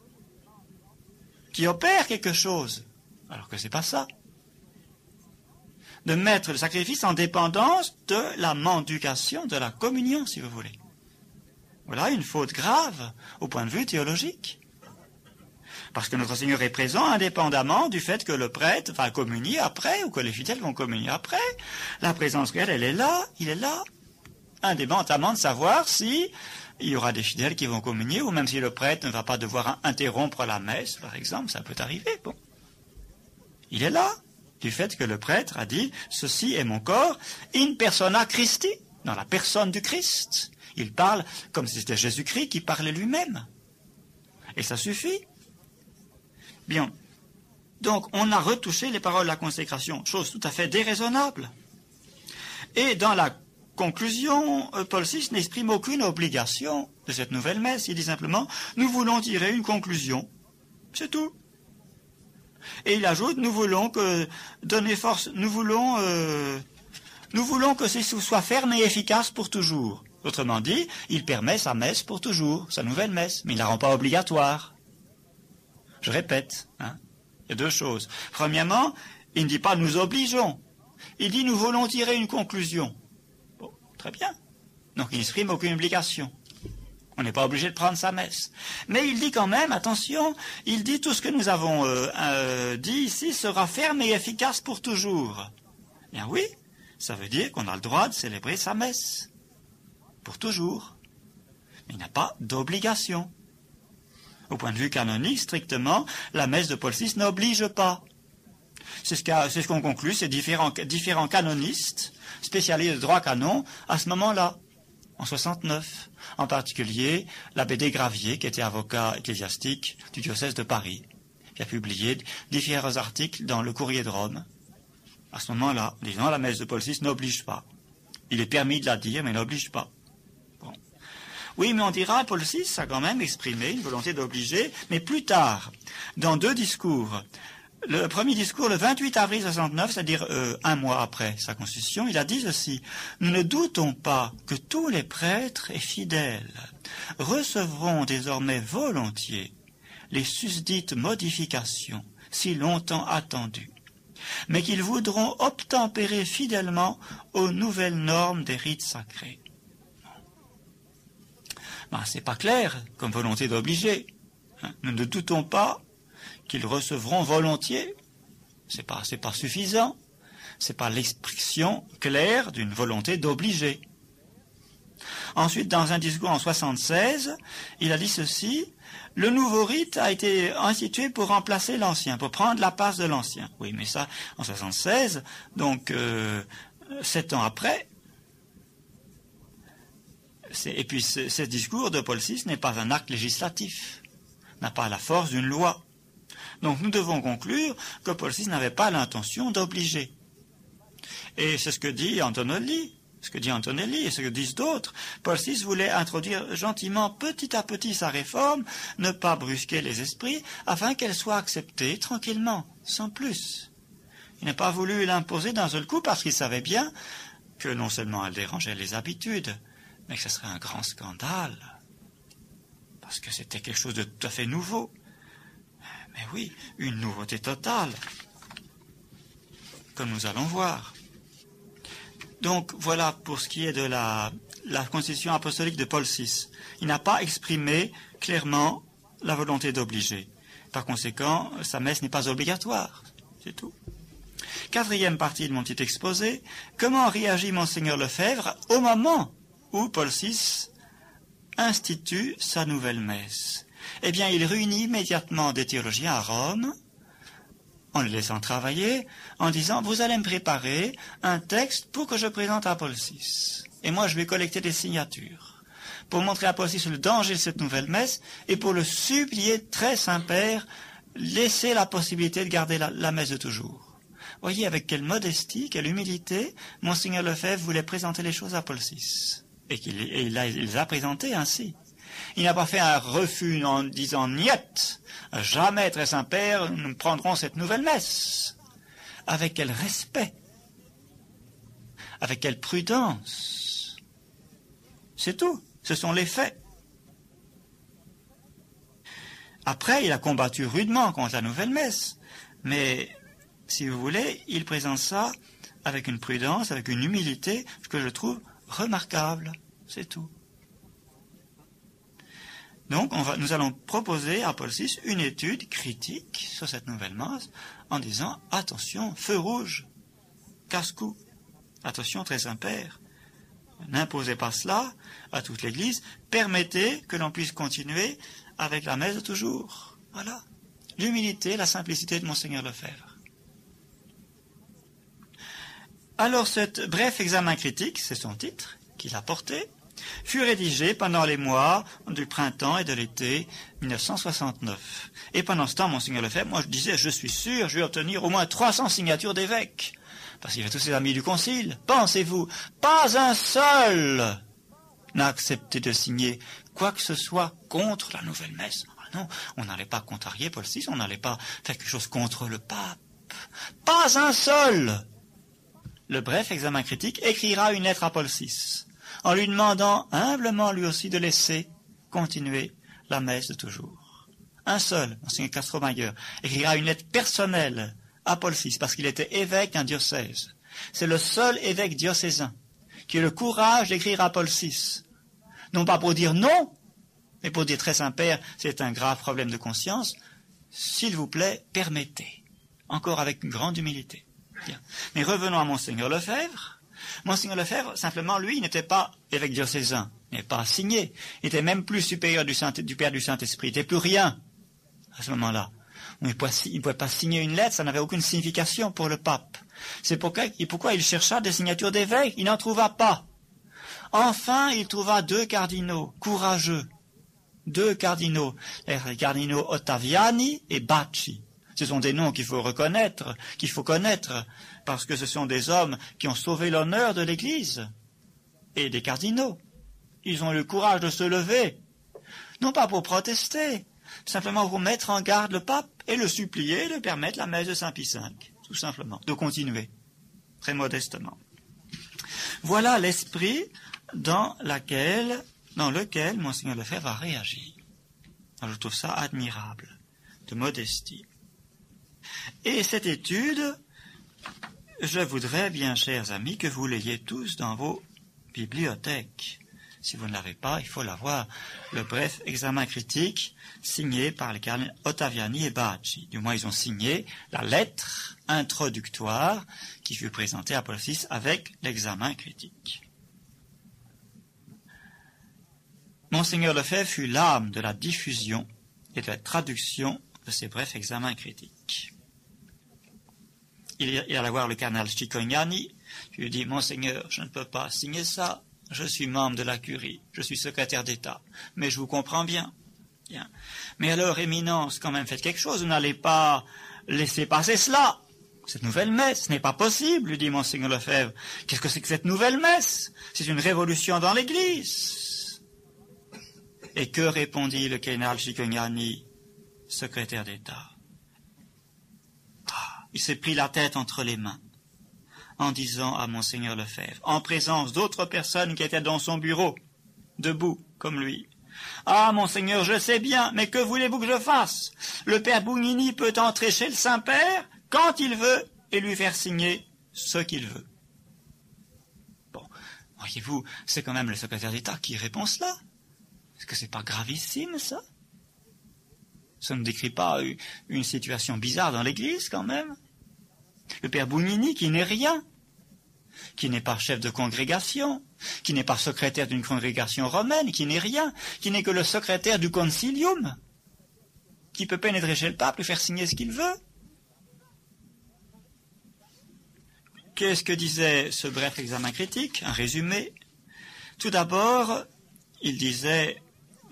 qui opère quelque chose, alors que c'est pas ça. De mettre le sacrifice en dépendance de la mendication, de la communion, si vous voulez. Voilà une faute grave au point de vue théologique. Parce que notre Seigneur est présent indépendamment du fait que le prêtre va communier après ou que les fidèles vont communier après. La présence réelle, elle est là, il est là, indépendamment de savoir si il y aura des fidèles qui vont communier ou même si le prêtre ne va pas devoir interrompre la messe, par exemple, ça peut arriver. Bon. Il est là, du fait que le prêtre a dit « Ceci est mon corps, in persona Christi », dans la personne du Christ. Il parle comme si c'était Jésus-Christ qui parlait lui-même. Et ça suffit. Bien. Donc, on a retouché les paroles de la consécration, chose tout à fait déraisonnable. Et dans la conclusion, Paul VI n'exprime aucune obligation de cette nouvelle messe. Il dit simplement « Nous voulons tirer une conclusion. » C'est tout. Et il ajoute « Nous voulons que donner force, nous voulons que ceci soit ferme et efficace pour toujours. » Autrement dit, il permet sa messe pour toujours, sa nouvelle messe, mais il ne la rend pas obligatoire. Je répète, il y a deux choses. Premièrement, il ne dit pas « nous obligeons ». Il dit « nous voulons tirer une conclusion ». Bon, très bien. Donc il n'exprime aucune obligation. On n'est pas obligé de prendre sa messe. Mais il dit quand même, attention, il dit « tout ce que nous avons dit ici sera ferme et efficace pour toujours ». Bien oui, ça veut dire qu'on a le droit de célébrer sa messe. Pour toujours. Mais il n'y a pas d'obligation. Au point de vue canonique, strictement, la messe de Paul VI n'oblige pas. C'est ce qu'ont conclu ces différents canonistes, spécialistes de droit canon, à ce moment-là, en 69. En particulier, l'abbé Desgraviers, qui était avocat ecclésiastique du diocèse de Paris, qui a publié différents articles dans le Courrier de Rome. À ce moment-là, disant la messe de Paul VI n'oblige pas. Il est permis de la dire, mais n'oblige pas. Bon. Oui, mais on dira, Paul VI a quand même exprimé une volonté d'obliger, mais plus tard, dans deux discours. Le premier discours, le 28 avril 69, c'est-à-dire un mois après sa constitution, il a dit ceci. « Nous ne doutons pas que tous les prêtres et fidèles recevront désormais volontiers les susdites modifications si longtemps attendues, mais qu'ils voudront obtempérer fidèlement aux nouvelles normes des rites sacrés. » C'est pas clair comme volonté d'obliger. Nous ne doutons pas qu'ils recevront volontiers. C'est pas suffisant. C'est pas l'expression claire d'une volonté d'obliger. Ensuite, dans un discours en 76, il a dit ceci. Le nouveau rite a été institué pour remplacer l'ancien, pour prendre la place de l'ancien. Oui, mais ça, en 76, donc 7 ans après. Et puis ce discours de Paul VI n'est pas un acte législatif, n'a pas la force d'une loi. Donc nous devons conclure que Paul VI n'avait pas l'intention d'obliger. Et c'est ce que dit Antonelli, et ce que disent d'autres. Paul VI voulait introduire gentiment, petit à petit, sa réforme, ne pas brusquer les esprits, afin qu'elle soit acceptée tranquillement, sans plus. Il n'a pas voulu l'imposer d'un seul coup parce qu'il savait bien que non seulement elle dérangeait les habitudes, mais que ce serait un grand scandale, parce que c'était quelque chose de tout à fait nouveau. Mais oui, une nouveauté totale, comme nous allons voir. Donc voilà pour ce qui est de la constitution apostolique de Paul VI. Il n'a pas exprimé clairement la volonté d'obliger. Par conséquent, sa messe n'est pas obligatoire, c'est tout. Quatrième partie de mon petit exposé, comment réagit Monseigneur Lefebvre au moment où Paul VI institue sa nouvelle messe? Eh bien, il réunit immédiatement des théologiens à Rome, en les laissant travailler, en disant « Vous allez me préparer un texte pour que je présente à Paul VI. Et moi, je vais collecter des signatures pour montrer à Paul VI le danger de cette nouvelle messe et pour le supplier très Saint-Père, laisser la possibilité de garder la messe de toujours. » Voyez avec quelle modestie, quelle humilité, Monseigneur Lefebvre voulait présenter les choses à Paul VI. Et il les a présentées ainsi. Il n'a pas fait un refus en disant « Niet, jamais, très Saint-Père, nous prendrons cette nouvelle messe. » Avec quel respect, avec quelle prudence. C'est tout, ce sont les faits. Après, il a combattu rudement contre la nouvelle messe, mais, si vous voulez, il présente ça avec une prudence, avec une humilité que je trouve remarquable, c'est tout. Donc, nous allons proposer à Paul VI une étude critique sur cette nouvelle messe en disant « Attention, feu rouge, casse-cou, attention, très Saint-Père, n'imposez pas cela à toute l'Église, permettez que l'on puisse continuer avec la messe de toujours. » Voilà, l'humilité, la simplicité de Monseigneur Lefebvre. Alors, ce bref examen critique, c'est son titre qu'il a porté, fut rédigé pendant les mois du printemps et de l'été 1969. Et pendant ce temps, Monseigneur Lefebvre, moi je disais, je suis sûr, je vais obtenir au moins 300 signatures d'évêques. Parce qu'il y avait tous ses amis du concile. Pensez-vous, pas un seul n'a accepté de signer quoi que ce soit contre la nouvelle messe. Ah non, on n'allait pas contrarier Paul VI, on n'allait pas faire quelque chose contre le pape. Pas un seul. Le bref examen critique écrira une lettre à Paul VI, en lui demandant humblement lui aussi de laisser continuer la messe de toujours. Un seul, Monseigneur Castro-Mayer, écrira une lettre personnelle à Paul VI, parce qu'il était évêque d'un diocèse. C'est le seul évêque diocésain qui a eu le courage d'écrire à Paul VI, non pas pour dire non, mais pour dire très Saint-Père, c'est un grave problème de conscience, s'il vous plaît, permettez, encore avec une grande humilité. Bien. Mais revenons à Monseigneur Lefebvre. Monseigneur Lefebvre, simplement, lui, n'était pas évêque diocésain, il n'est pas signé, il était même plus supérieur du Père du Saint-Esprit, il n'était plus rien à ce moment-là. Il ne pouvait pas signer une lettre, ça n'avait aucune signification pour le pape. C'est pourquoi il chercha des signatures d'évêques, il n'en trouva pas. Enfin, il trouva 2 cardinaux courageux, 2 cardinaux, les cardinaux Ottaviani et Bacci. Ce sont des noms qu'il faut reconnaître, qu'il faut connaître, parce que ce sont des hommes qui ont sauvé l'honneur de l'Église et des cardinaux. Ils ont eu le courage de se lever, non pas pour protester, simplement pour mettre en garde le pape et le supplier de permettre la messe de Saint-Pie V, tout simplement, de continuer, très modestement. Voilà l'esprit dans lequel Monseigneur Lefebvre a réagi. Alors, je trouve ça admirable, de modestie. Et cette étude, je voudrais, bien chers amis, que vous l'ayez tous dans vos bibliothèques. Si vous ne l'avez pas, il faut l'avoir. Le bref examen critique signé par les cardinaux Ottaviani et Bacci. Du moins, ils ont signé la lettre introductoire qui fut présentée à Paul VI avec l'examen critique. Monseigneur Lefebvre fut l'âme de la diffusion et de la traduction de ces brefs examens critiques. Il alla voir le cardinal Cicognani, je lui dis, Monseigneur, je ne peux pas signer ça, je suis membre de la curie, je suis secrétaire d'État, mais je vous comprends bien. Bien. Mais alors, Éminence, quand même, faites quelque chose, vous n'allez pas laisser passer cela. Cette nouvelle messe, ce n'est pas possible, lui dit Monseigneur Lefebvre. Qu'est-ce que c'est que cette nouvelle messe? C'est une révolution dans l'Église. Et que répondit le cardinal Cicognani, secrétaire d'État? Il s'est pris la tête entre les mains en disant à Monseigneur Lefebvre, en présence d'autres personnes qui étaient dans son bureau, debout comme lui, « Ah, Monseigneur, je sais bien, mais que voulez-vous que je fasse? Le Père Bugnini peut entrer chez le Saint-Père quand il veut et lui faire signer ce qu'il veut. » Bon, voyez-vous, c'est quand même le secrétaire d'État qui répond cela. Est-ce que c'est pas gravissime, ça? Ça ne décrit pas une situation bizarre dans l'Église, quand même. Le Père Bugnini, qui n'est rien, qui n'est pas chef de congrégation, qui n'est pas secrétaire d'une congrégation romaine, qui n'est rien, qui n'est que le secrétaire du concilium, qui peut pénétrer chez le pape, lui faire signer ce qu'il veut. Qu'est-ce que disait ce bref examen critique? Un résumé. Tout d'abord, il disait...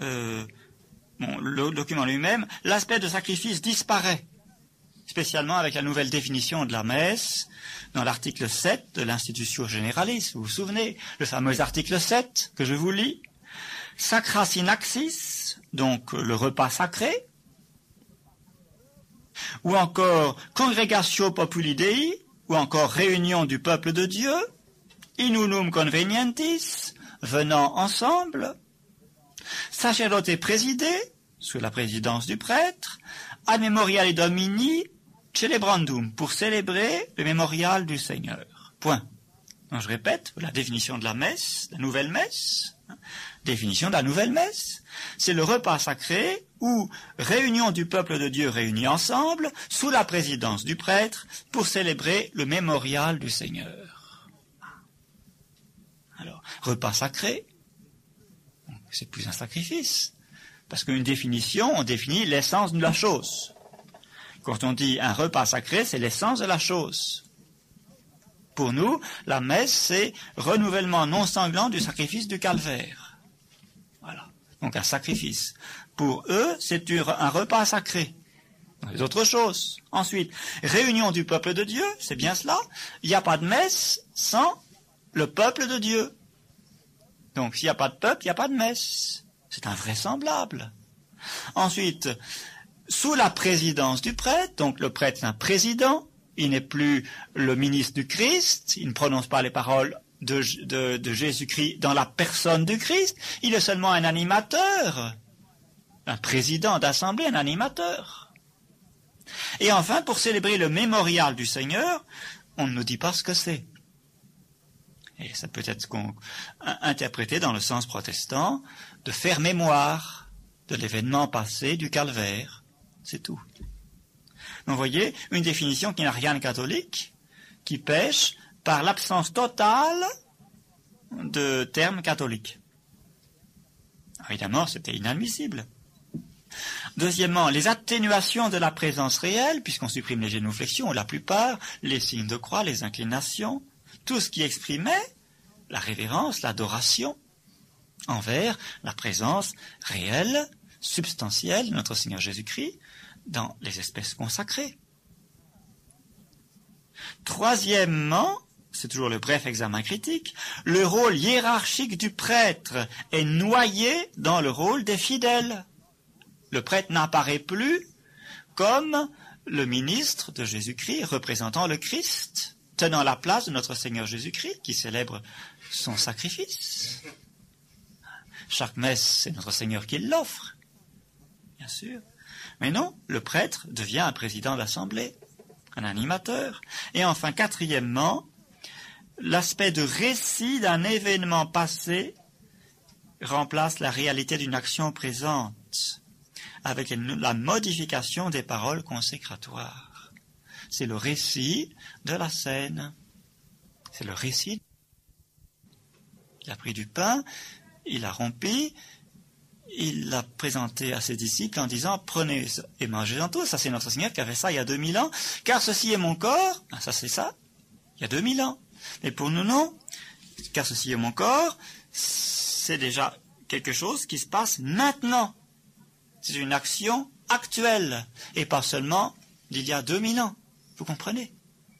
le document lui-même, l'aspect de sacrifice disparaît, spécialement avec la nouvelle définition de la messe, dans l'article 7 de l'Institutio Generalis, vous vous souvenez, le fameux article 7 que je vous lis, Sacra Synaxis, donc le repas sacré, ou encore Congregatio Populi Dei, ou encore réunion du peuple de Dieu, In unum convenientis, venant ensemble, Sacerdote présidé, sous la présidence du prêtre, ad memoriale Domini celebrandum, pour célébrer le mémorial du Seigneur. Point. Donc je répète, la définition de la messe, la nouvelle messe, Définition de la nouvelle messe. C'est le repas sacré ou réunion du peuple de Dieu réunis ensemble sous la présidence du prêtre pour célébrer le mémorial du Seigneur. Alors, repas sacré, c'est plus un sacrifice. Parce qu'une définition, on définit l'essence de la chose. Quand on dit un repas sacré, c'est l'essence de la chose. Pour nous, la messe, c'est renouvellement non sanglant du sacrifice du calvaire. Voilà. Donc un sacrifice. Pour eux, c'est un repas sacré. Les autres choses. Ensuite, réunion du peuple de Dieu, c'est bien cela. Il n'y a pas de messe sans le peuple de Dieu. Donc s'il n'y a pas de peuple, il n'y a pas de messe. C'est invraisemblable. Ensuite, sous la présidence du prêtre, donc le prêtre est un président, il n'est plus le ministre du Christ, il ne prononce pas les paroles de Jésus-Christ dans la personne du Christ, il est seulement un animateur, un président d'assemblée, un animateur. Et enfin, pour célébrer le mémorial du Seigneur, on ne nous dit pas ce que c'est. Et ça peut être interprété dans le sens protestant de faire mémoire de l'événement passé du calvaire. C'est tout. Donc vous voyez, une définition qui n'a rien de catholique, qui pêche par l'absence totale de termes catholiques. Évidemment, c'était inadmissible. Deuxièmement, les atténuations de la présence réelle, puisqu'on supprime les génuflexions, la plupart, les signes de croix, les inclinations, tout ce qui exprimait la révérence, l'adoration envers la présence réelle, substantielle de notre Seigneur Jésus-Christ dans les espèces consacrées. Troisièmement, c'est toujours le bref examen critique, le rôle hiérarchique du prêtre est noyé dans le rôle des fidèles. Le prêtre n'apparaît plus comme le ministre de Jésus-Christ représentant le Christ, tenant la place de notre Seigneur Jésus-Christ qui célèbre son sacrifice. Chaque messe, c'est notre Seigneur qui l'offre, bien sûr. Mais non, le prêtre devient un président de l'Assemblée, un animateur. Et enfin, quatrièmement, l'aspect de récit d'un événement passé remplace la réalité d'une action présente, avec la modification des paroles consécratoires. C'est le récit de la scène. C'est le récit. Il a pris du pain, il a rompu, il l'a présenté à ses disciples en disant « Prenez et mangez-en tous ». Ça, c'est notre Seigneur qui avait ça il y a 2000 ans. « Car ceci est mon corps ». Ça, c'est ça, il y a 2000 ans. Mais pour nous, non. « Car ceci est mon corps », c'est déjà quelque chose qui se passe maintenant. C'est une action actuelle, et pas seulement d'il y a 2000 ans. Vous comprenez ?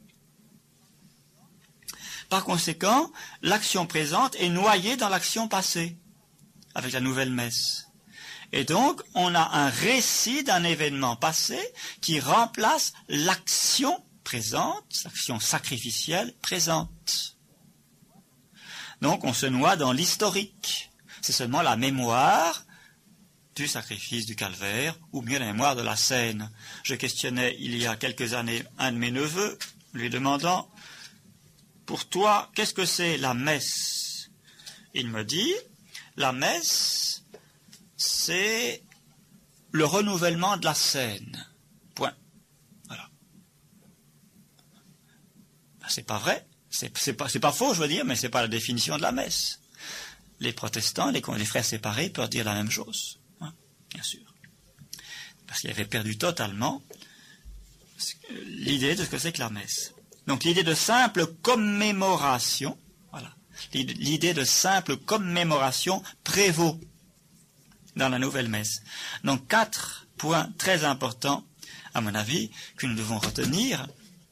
Par conséquent, l'action présente est noyée dans l'action passée, avec la nouvelle messe. Et donc, on a un récit d'un événement passé qui remplace l'action présente, l'action sacrificielle présente. Donc, on se noie dans l'historique. C'est seulement la mémoire du sacrifice du calvaire, ou mieux la mémoire de la scène. Je questionnais il y a quelques années un de mes neveux, lui demandant « Pour toi, qu'est-ce que c'est la messe ?» Il me dit « La messe, c'est le renouvellement de la scène. Point. » Voilà. Ben, c'est pas vrai. C'est pas faux, je veux dire, mais c'est pas la définition de la messe. Les protestants, les frères séparés peuvent dire la même chose. Bien sûr. Parce qu'ils avaient perdu totalement l'idée de ce que c'est que la messe. Donc l'idée de simple commémoration, voilà, l'idée de simple commémoration prévaut dans la nouvelle messe. Donc 4 points très importants, à mon avis, que nous devons retenir.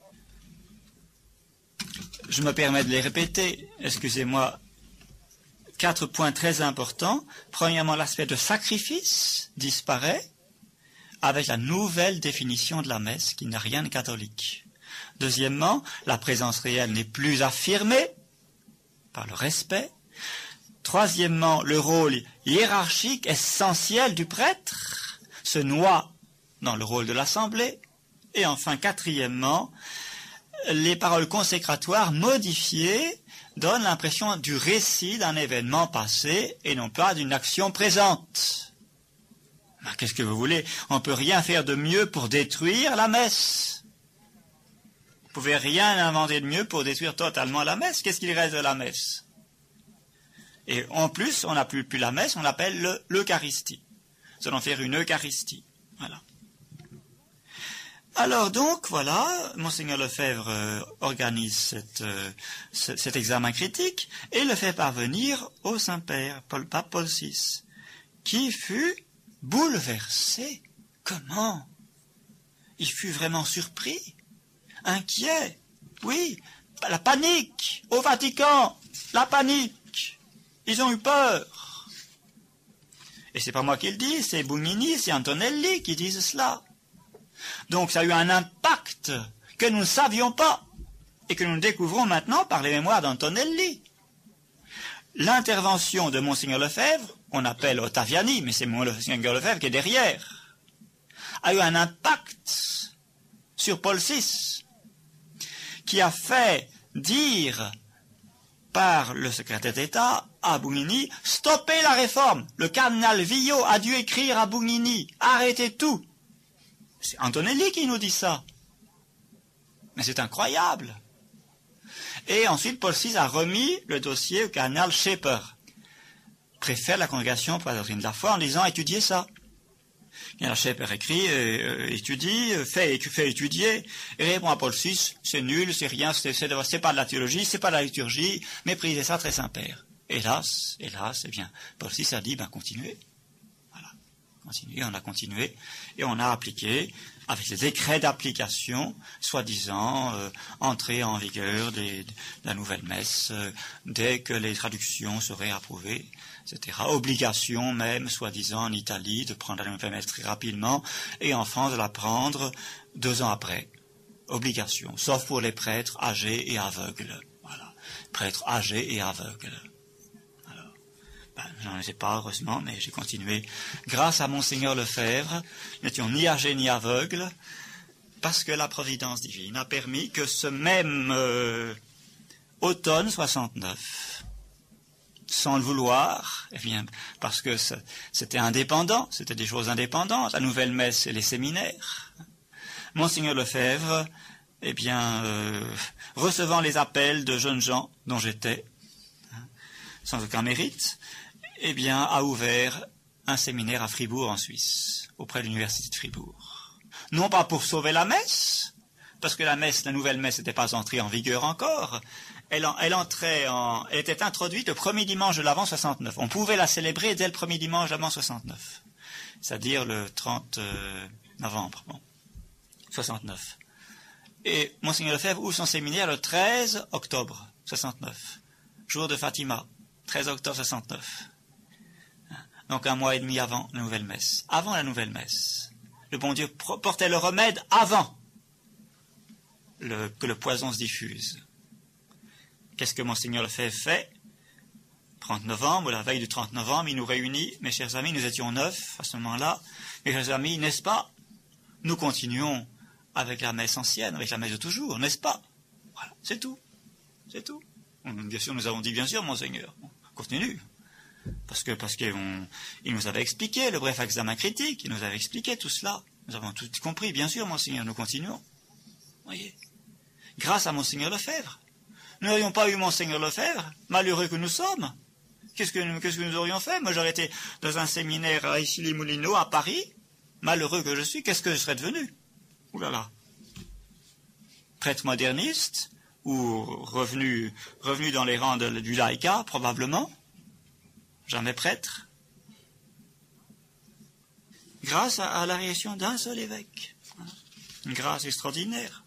Je me permets de les répéter, excusez-moi. 4 points très importants. Premièrement, l'aspect de sacrifice disparaît avec la nouvelle définition de la messe qui n'a rien de catholique. Deuxièmement, la présence réelle n'est plus affirmée par le respect. Troisièmement, le rôle hiérarchique essentiel du prêtre se noie dans le rôle de l'assemblée. Et enfin, quatrièmement, les paroles consécratoires modifiées donnent l'impression du récit d'un événement passé et non pas d'une action présente. Ben, qu'est-ce que vous voulez? On ne peut rien faire de mieux pour détruire la messe. Vous ne pouvez rien inventer de mieux pour détruire totalement la messe. Qu'est-ce qu'il reste de la messe? Et en plus, on n'a plus la messe, on l'appelle l'Eucharistie. Nous allons faire une Eucharistie. Voilà. Alors donc, voilà, Monseigneur Lefebvre organise cet examen critique et le fait parvenir au Saint-Père, Pape Paul VI, qui fut bouleversé. Comment? Il fut vraiment surpris, inquiet. Oui, la panique au Vatican, la panique. Ils ont eu peur. Et c'est pas moi qui le dis, c'est Bugnini, c'est Antonelli qui disent cela. Donc ça a eu un impact que nous ne savions pas et que nous découvrons maintenant par les mémoires d'Antonelli. L'intervention de Monseigneur Lefebvre, on appelle Ottaviani, mais c'est Monseigneur Lefebvre qui est derrière, a eu un impact sur Paul VI, qui a fait dire par le secrétaire d'État à Bugnini, stoppez la réforme. Le cardinal Villot a dû écrire à Bugnini, arrêtez tout. C'est Antonelli qui nous dit ça. Mais c'est incroyable. Et ensuite, Paul VI a remis le dossier au cardinal Scheper, préfet de la congrégation pour la doctrine de la foi, en disant étudiez ça. Le cardinal Scheper écrit, étudie, fait étudier, et répond à Paul VI, c'est nul, c'est rien, c'est pas de la théologie, c'est pas de la liturgie, méprisez ça, très Saint-Père. Hélas, eh bien, Paul VI a dit, continuez. On a continué et on a appliqué avec les décrets d'application, soi-disant entrée en vigueur de la nouvelle messe dès que les traductions seraient approuvées, etc. Obligation même, soi-disant en Italie, de prendre la nouvelle messe très rapidement et en France de la prendre 2 ans après. Obligation, sauf pour les prêtres âgés et aveugles. Voilà, prêtres âgés et aveugles. J'en étais pas, heureusement, mais j'ai continué. Grâce à Monseigneur Lefebvre, nous n'étions ni âgés ni aveugles, parce que la providence divine a permis que ce même automne 69, sans le vouloir, eh bien, parce que c'était indépendant, c'était des choses indépendantes, la nouvelle messe et les séminaires, Monseigneur Lefebvre, eh bien, recevant les appels de jeunes gens dont j'étais, sans aucun mérite, eh bien, a ouvert un séminaire à Fribourg, en Suisse, auprès de l'université de Fribourg. Non pas pour sauver la messe, parce que la nouvelle messe n'était pas entrée en vigueur encore. Elle était introduite le premier dimanche de l'Avent 69. On pouvait la célébrer dès le premier dimanche de l'Avent 69, c'est-à-dire le 30 novembre, 69. Et Monseigneur Lefebvre ouvre son séminaire le 13 octobre 69, jour de Fatima, 13 octobre 69. Donc 1 mois et demi avant la nouvelle messe. Avant la nouvelle messe. Le bon Dieu portait le remède avant que le poison se diffuse. Qu'est-ce que Monseigneur Lefebvre fait? 30 novembre, la veille du 30 novembre, il nous réunit. Mes chers amis, nous étions 9 à ce moment-là. Mes chers amis, n'est-ce pas? Nous continuons avec la messe ancienne, avec la messe de toujours, n'est-ce pas? Voilà, c'est tout. C'est tout. Bien sûr, nous avons dit, bien sûr, Monseigneur. Continue. Parce qu'il nous avait expliqué le bref examen critique, il nous avait expliqué tout cela. Nous avons tout compris, bien sûr, Monseigneur, nous continuons. Voyez, grâce à Monseigneur Lefebvre. Nous n'aurions pas eu Monseigneur Lefebvre, malheureux que nous sommes. Qu'est-ce que nous aurions fait? Moi, j'aurais été dans un séminaire à Issy-les-Moulineaux, à Paris, malheureux que je suis, qu'est-ce que je serais devenu? Ouh là là. Prêtre moderniste, ou revenu dans les rangs du laïcat, probablement. Jamais prêtre, grâce à la réaction d'un seul évêque. Une grâce extraordinaire.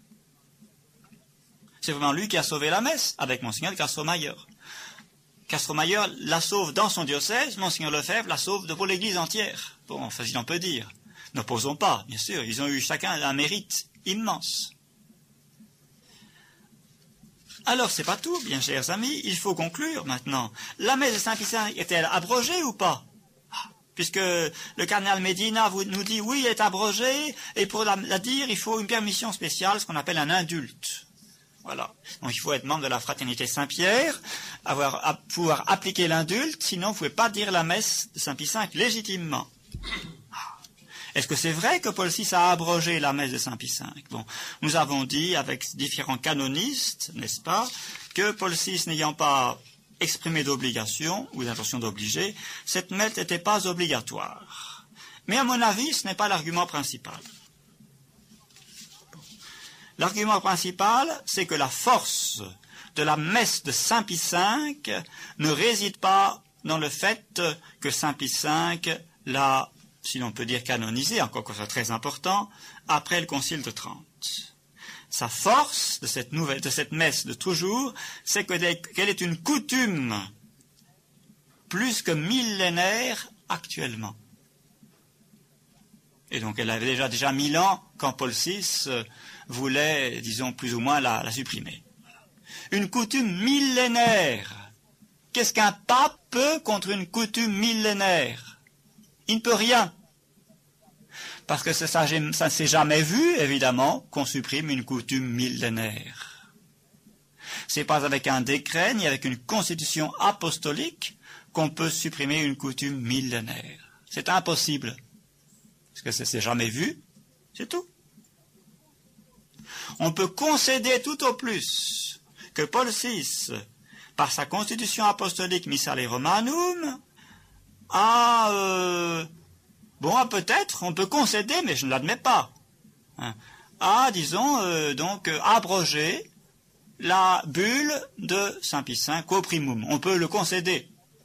C'est vraiment lui qui a sauvé la messe, avec Monseigneur Castromayer. Castromayer la sauve dans son diocèse, Monseigneur Lefebvre la sauve pour l'Église entière. Bon, enfin, si l'on peut dire. N'opposons pas, bien sûr, ils ont eu chacun un mérite immense. Alors, c'est pas tout, bien chers amis, il faut conclure maintenant. La messe de Saint-Picin est-elle abrogée ou pas? Puisque le cardinal Medina nous dit oui, elle est abrogée, et pour la dire, il faut une permission spéciale, ce qu'on appelle un indulte. Voilà. Donc il faut être membre de la fraternité Saint-Pierre, pouvoir appliquer l'indulte, sinon vous ne pouvez pas dire la messe de Saint Pie V légitimement. Est-ce que c'est vrai que Paul VI a abrogé la messe de Saint Pie V? Bon, nous avons dit avec différents canonistes, n'est-ce pas, que Paul VI n'ayant pas exprimé d'obligation ou d'intention d'obliger, cette messe n'était pas obligatoire. Mais à mon avis, ce n'est pas l'argument principal. L'argument principal, c'est que la force de la messe de Saint Pie V ne réside pas dans le fait que Saint Pie V l'a, si l'on peut dire, canonisé, encore que ce soit très important, après le Concile de Trente. Sa force de cette messe de toujours, c'est qu'elle est une coutume plus que millénaire actuellement. Et donc elle avait déjà 1000 ans quand Paul VI voulait, disons, plus ou moins la supprimer. Une coutume millénaire. Qu'est-ce qu'un pape peut contre une coutume millénaire? Il ne peut rien. Parce que ça ne s'est jamais vu, évidemment, qu'on supprime une coutume millénaire. C'est pas avec un décret, ni avec une constitution apostolique qu'on peut supprimer une coutume millénaire. C'est impossible. Parce que ça ne s'est jamais vu, c'est tout. On peut concéder tout au plus que Paul VI, par sa constitution apostolique Missale Romanum, peut-être, on peut concéder, mais je ne l'admets pas, abroger la bulle de Saint Pie V au primum. On peut le concéder.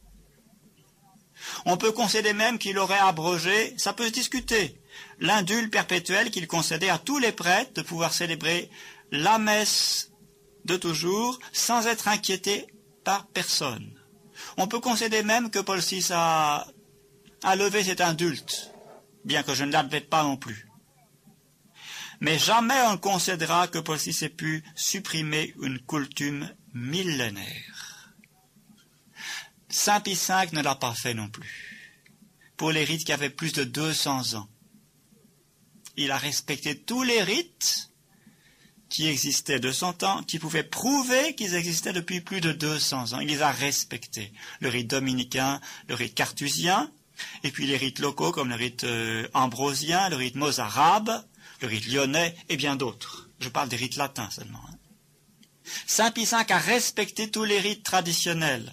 On peut concéder même qu'il aurait abrogé, ça peut se discuter, l'indule perpétuel qu'il concédait à tous les prêtres de pouvoir célébrer la messe de toujours sans être inquiété par personne. On peut concéder même que Paul VI a levé cet indulte, bien que je ne l'admette pas non plus. Mais jamais on ne concédera que Paul VI ait pu supprimer une coutume millénaire. Saint Pie V ne l'a pas fait non plus. Pour les rites qui avaient plus de 200 ans. Il a respecté tous les rites qui existaient de son temps, qui pouvaient prouver qu'ils existaient depuis plus de 200 ans. Il les a respectés. Le rite dominicain, le rite carthusien, et puis les rites locaux comme le rite ambrosien, le rite mozarabe, le rite lyonnais et bien d'autres. Je parle des rites latins seulement. Saint Pie V a respecté tous les rites traditionnels.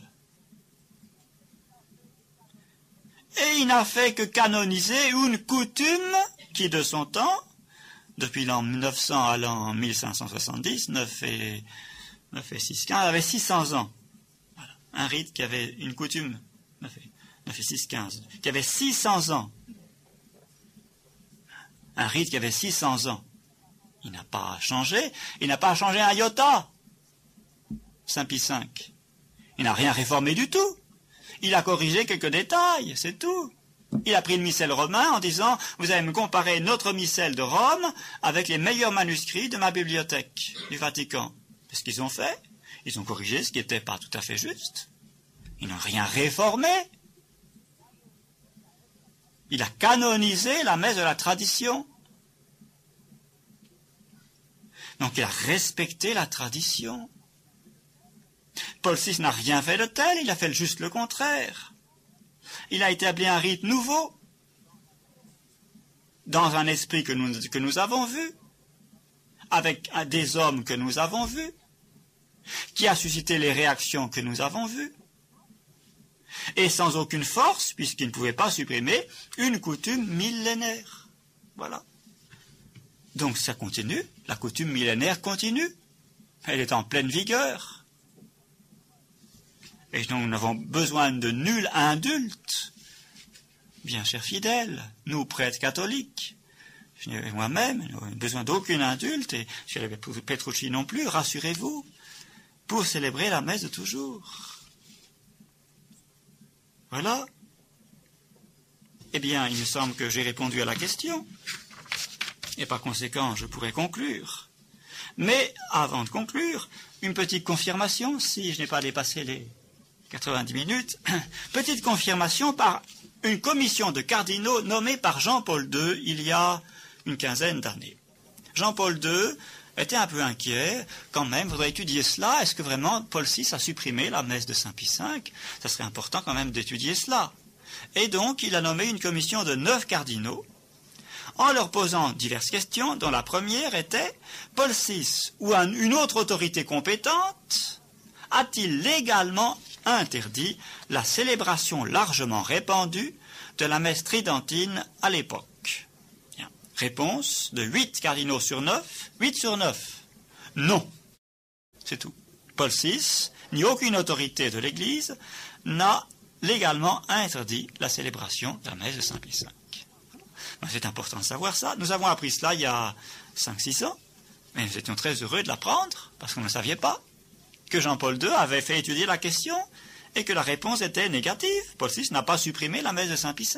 Et il n'a fait que canoniser une coutume qui, de son temps, depuis l'an 900 à l'an 1570, 9 et 6, 15, avait 600 ans. Voilà. Un rite qui avait une coutume, 9 et 6, 15, qui avait 600 ans. Un rite qui avait 600 ans. Il n'a pas changé un iota, Saint Pie V. Il n'a rien réformé du tout. Il a corrigé quelques détails, c'est tout. Il a pris le missel romain en disant « Vous allez me comparer notre missel de Rome avec les meilleurs manuscrits de ma bibliothèque du Vatican. » Qu'est-ce qu'ils ont fait? Ils ont corrigé ce qui n'était pas tout à fait juste. Ils n'ont rien réformé. Il a canonisé la messe de la tradition. Donc il a respecté la tradition. Paul VI n'a rien fait de tel, il a fait juste le contraire. Il a établi un rite nouveau, dans un esprit que nous avons vu, avec des hommes que nous avons vus, qui a suscité les réactions que nous avons vues, et sans aucune force, puisqu'il ne pouvait pas supprimer une coutume millénaire. Voilà. Donc ça continue, la coutume millénaire continue, elle est en pleine vigueur. Et donc nous n'avons besoin de nul indulte. Bien chers fidèles, nous prêtres catholiques, moi-même, nous n'avons besoin d'aucune indulte, et chez les Petrucci non plus, rassurez-vous, pour célébrer la messe de toujours. Voilà. Eh bien, il me semble que j'ai répondu à la question, et par conséquent, je pourrais conclure. Mais, avant de conclure, une petite confirmation, si je n'ai pas dépassé les 90 minutes, petite confirmation par une commission de cardinaux nommée par Jean-Paul II il y a une quinzaine d'années. Jean-Paul II était un peu inquiet. Quand même, il faudrait étudier cela. Est-ce que vraiment Paul VI a supprimé la messe de Saint Pie V? Ça serait important quand même d'étudier cela. Et donc, il a nommé une commission de 9 cardinaux, en leur posant diverses questions, dont la première était « Paul VI ou une autre autorité compétente a-t-il légalement interdit la célébration largement répandue de la messe tridentine à l'époque ?» Réponse de 8 cardinaux sur 9, 8 sur 9. Non. C'est tout. Paul VI, ni aucune autorité de l'Église, n'a légalement interdit la célébration de la messe de Saint Pie V. C'est important de savoir ça. Nous avons appris cela il y a 5-6 ans, mais nous étions très heureux de l'apprendre, parce qu'on ne savait pas que Jean-Paul II avait fait étudier la question et que la réponse était négative. Paul VI n'a pas supprimé la messe de Saint Pie V.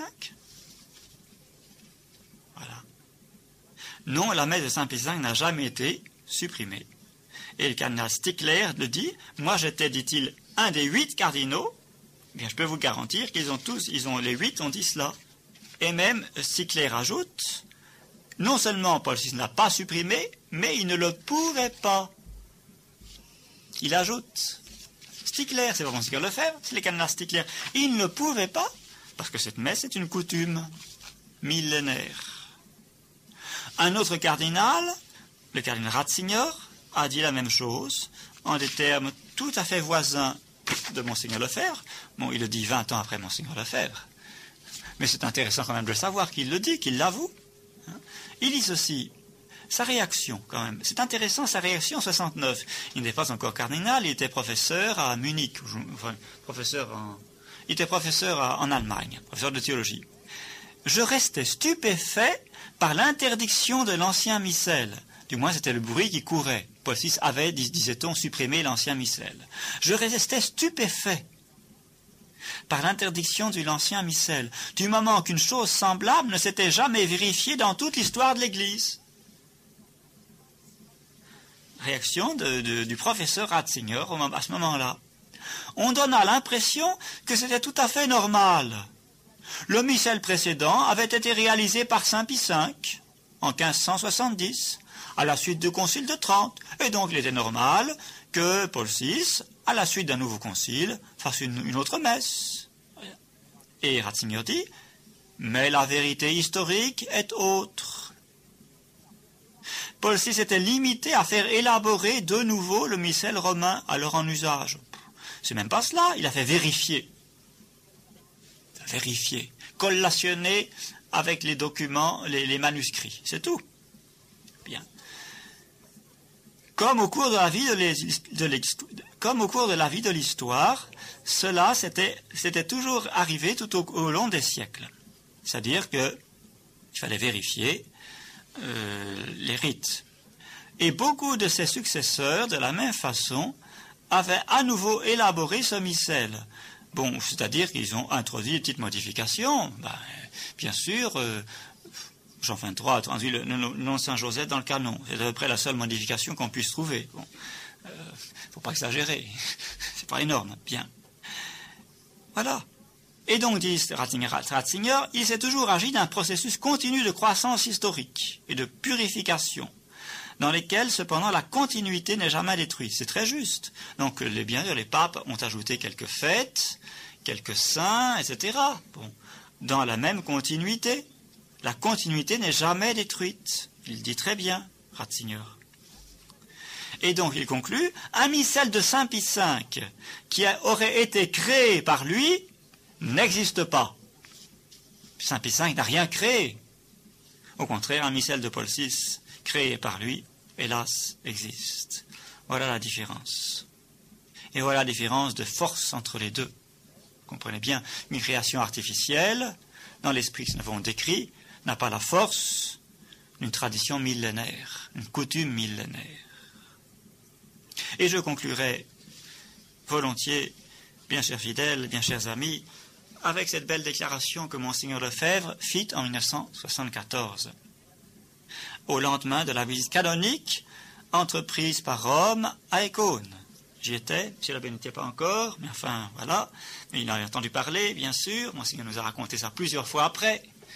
Voilà. Non, la messe de Saint Pie V n'a jamais été supprimée. Et le cardinal Stickler le dit, moi j'étais, dit-il, un des 8 cardinaux, bien je peux vous garantir qu'ils ont tous, les 8 ont dit cela. Et même Stickler ajoute, non seulement Paul VI n'a pas supprimé, mais il ne le pourrait pas. Il ajoute, Stickler, c'est pas Monseigneur Lefebvre, c'est le cardinal Stickler, il ne pouvait pas, parce que cette messe est une coutume millénaire. Un autre cardinal, le cardinal Ratzinger, a dit la même chose, en des termes tout à fait voisins de Monseigneur Lefebvre. Bon, il le dit 20 ans après Monseigneur Lefebvre. Mais c'est intéressant quand même de savoir qu'il le dit, qu'il l'avoue. Il dit ceci, sa réaction quand même, c'est intéressant sa réaction en 69. Il n'était pas encore cardinal, il était professeur à Munich, enfin, il était professeur en Allemagne, professeur de théologie. Je restais stupéfait par l'interdiction de l'ancien missel. Du moins, c'était le bruit qui courait. Paul VI avait, disait-on, supprimé l'ancien missel. Je restais stupéfait par l'interdiction de l'ancien missel, du moment qu'une chose semblable ne s'était jamais vérifiée dans toute l'histoire de l'Église. Réaction du professeur Ratzinger à ce moment-là. On donna l'impression que c'était tout à fait normal. Le missel précédent avait été réalisé par Saint Pie V en 1570, à la suite du concile de Trente, et donc il était normal que Paul VI, à la suite d'un nouveau concile, fasse une autre messe. Et Ratzinger dit, mais la vérité historique est autre. Paul VI était limité à faire élaborer de nouveau le missel romain alors en usage. C'est même pas cela, il a fait vérifier. Vérifier, collationner avec les documents, les manuscrits, c'est tout. Bien. Comme au cours de la vie de l'histoire, cela c'était toujours arrivé tout au long des siècles. C'est-à-dire qu'il fallait vérifier les rites. Et beaucoup de ses successeurs, de la même façon, avaient à nouveau élaboré ce missel. Bon, c'est-à-dire qu'ils ont introduit des petites modifications. Bien sûr, Jean XXIII a introduit le nom Saint-Joseph dans le canon. C'est à peu près la seule modification qu'on puisse trouver. Bon, faut pas exagérer. C'est pas énorme. Bien. Voilà. Et donc, dit Ratzinger, il s'est toujours agi d'un processus continu de croissance historique et de purification, dans lesquels, cependant, la continuité n'est jamais détruite. C'est très juste. Donc, bien sûr, les papes ont ajouté quelques fêtes, quelques saints, etc. Bon, dans la même continuité. La continuité n'est jamais détruite. Il dit très bien, Ratzinger. Et donc, il conclut, un missel de Saint Pie V qui aurait été créé par lui n'existe pas. Saint Pie V n'a rien créé. Au contraire, un missel de Paul VI créé par lui, hélas, existe. Voilà la différence. Et voilà la différence de force entre les deux. Vous comprenez bien, une création artificielle, dans l'esprit que nous avons décrit, n'a pas la force d'une tradition millénaire, une coutume millénaire. Et je conclurai volontiers, bien chers fidèles, bien chers amis, avec cette belle déclaration que Monseigneur Lefebvre fit en 1974. Au lendemain de la visite canonique entreprise par Rome à Écône. J'y étais, M. l'abbé n'était pas encore, mais enfin, voilà. Mais il en a entendu parler, bien sûr. Monseigneur nous a raconté ça plusieurs fois après.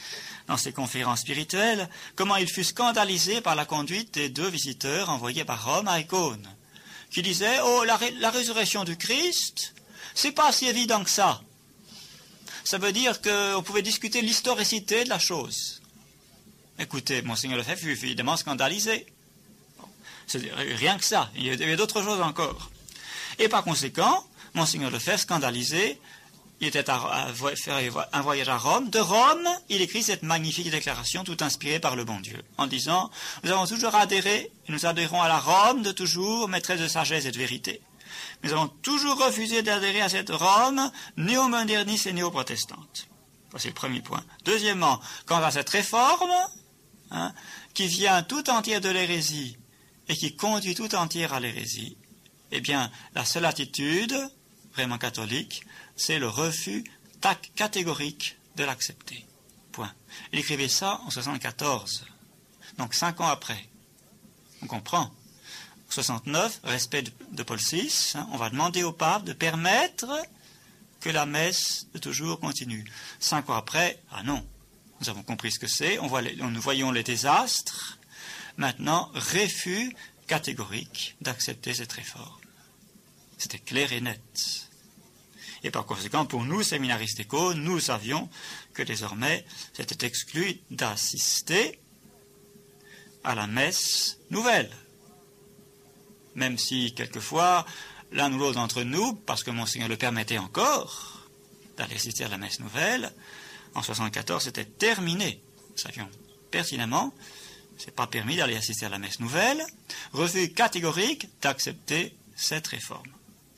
dans ses conférences spirituelles, comment il fut scandalisé par la conduite des 2 visiteurs envoyés par Rome à Écône, qui disaient « Oh, la résurrection du Christ, c'est pas si évident que ça. Ça veut dire qu'on pouvait discuter l'historicité de la chose. » Écoutez, Monseigneur Lefebvre fut évidemment scandalisé. C'est rien que ça, il y avait d'autres choses encore. Et par conséquent, Monseigneur Lefebvre, scandalisé, il était à faire un voyage à Rome. De Rome, il écrit cette magnifique déclaration, tout inspirée par le bon Dieu, en disant « Nous avons toujours adhéré, et nous adhérons à la Rome de toujours, maîtresse de sagesse et de vérité. Nous avons toujours refusé d'adhérer à cette Rome néo-moderniste et néo-protestante. » C'est le premier point. Deuxièmement, quant à cette réforme, qui vient tout entière de l'hérésie et qui conduit tout entière à l'hérésie, eh bien, la seule attitude, vraiment catholique, c'est le refus catégorique de l'accepter. Point. Il écrivait ça en 74, donc 5 ans après. On comprend. 69, respect de Paul VI, on va demander au pape de permettre que la messe de toujours continue. 5 ans après, ah non, nous avons compris ce que c'est, nous voyons les désastres. Maintenant, refus catégorique d'accepter cette réforme. C'était clair et net. Et par conséquent, pour nous, séminaristes éco, nous savions que désormais, c'était exclu d'assister à la messe nouvelle. Même si, quelquefois, l'un ou l'autre d'entre nous, parce que Monseigneur le permettait encore, d'aller assister à la messe nouvelle, en 74, c'était terminé. Nous savions pertinemment, c'est pas permis d'aller assister à la messe nouvelle, refus catégorique d'accepter cette réforme.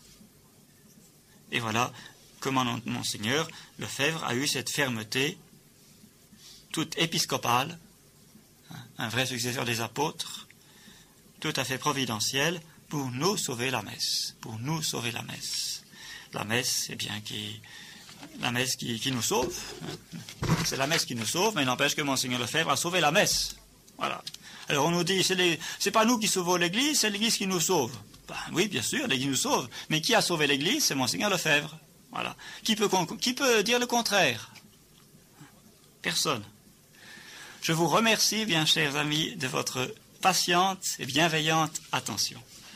Et voilà comment Monseigneur Lefebvre a eu cette fermeté toute épiscopale, un vrai successeur des apôtres, tout à fait providentiel, pour nous sauver la messe. Pour nous sauver la messe. La messe, c'est bien la messe qui nous sauve. C'est la messe qui nous sauve, mais il n'empêche que Monseigneur Lefebvre a sauvé la messe. Voilà. Alors on nous dit, c'est pas nous qui sauvons l'Église, c'est l'Église qui nous sauve. Ben, oui, bien sûr, l'Église nous sauve. Mais qui a sauvé l'Église? C'est Monseigneur Lefebvre. Voilà. Qui peut dire le contraire? Personne. Je vous remercie, bien chers amis, de votre patiente et bienveillante attention.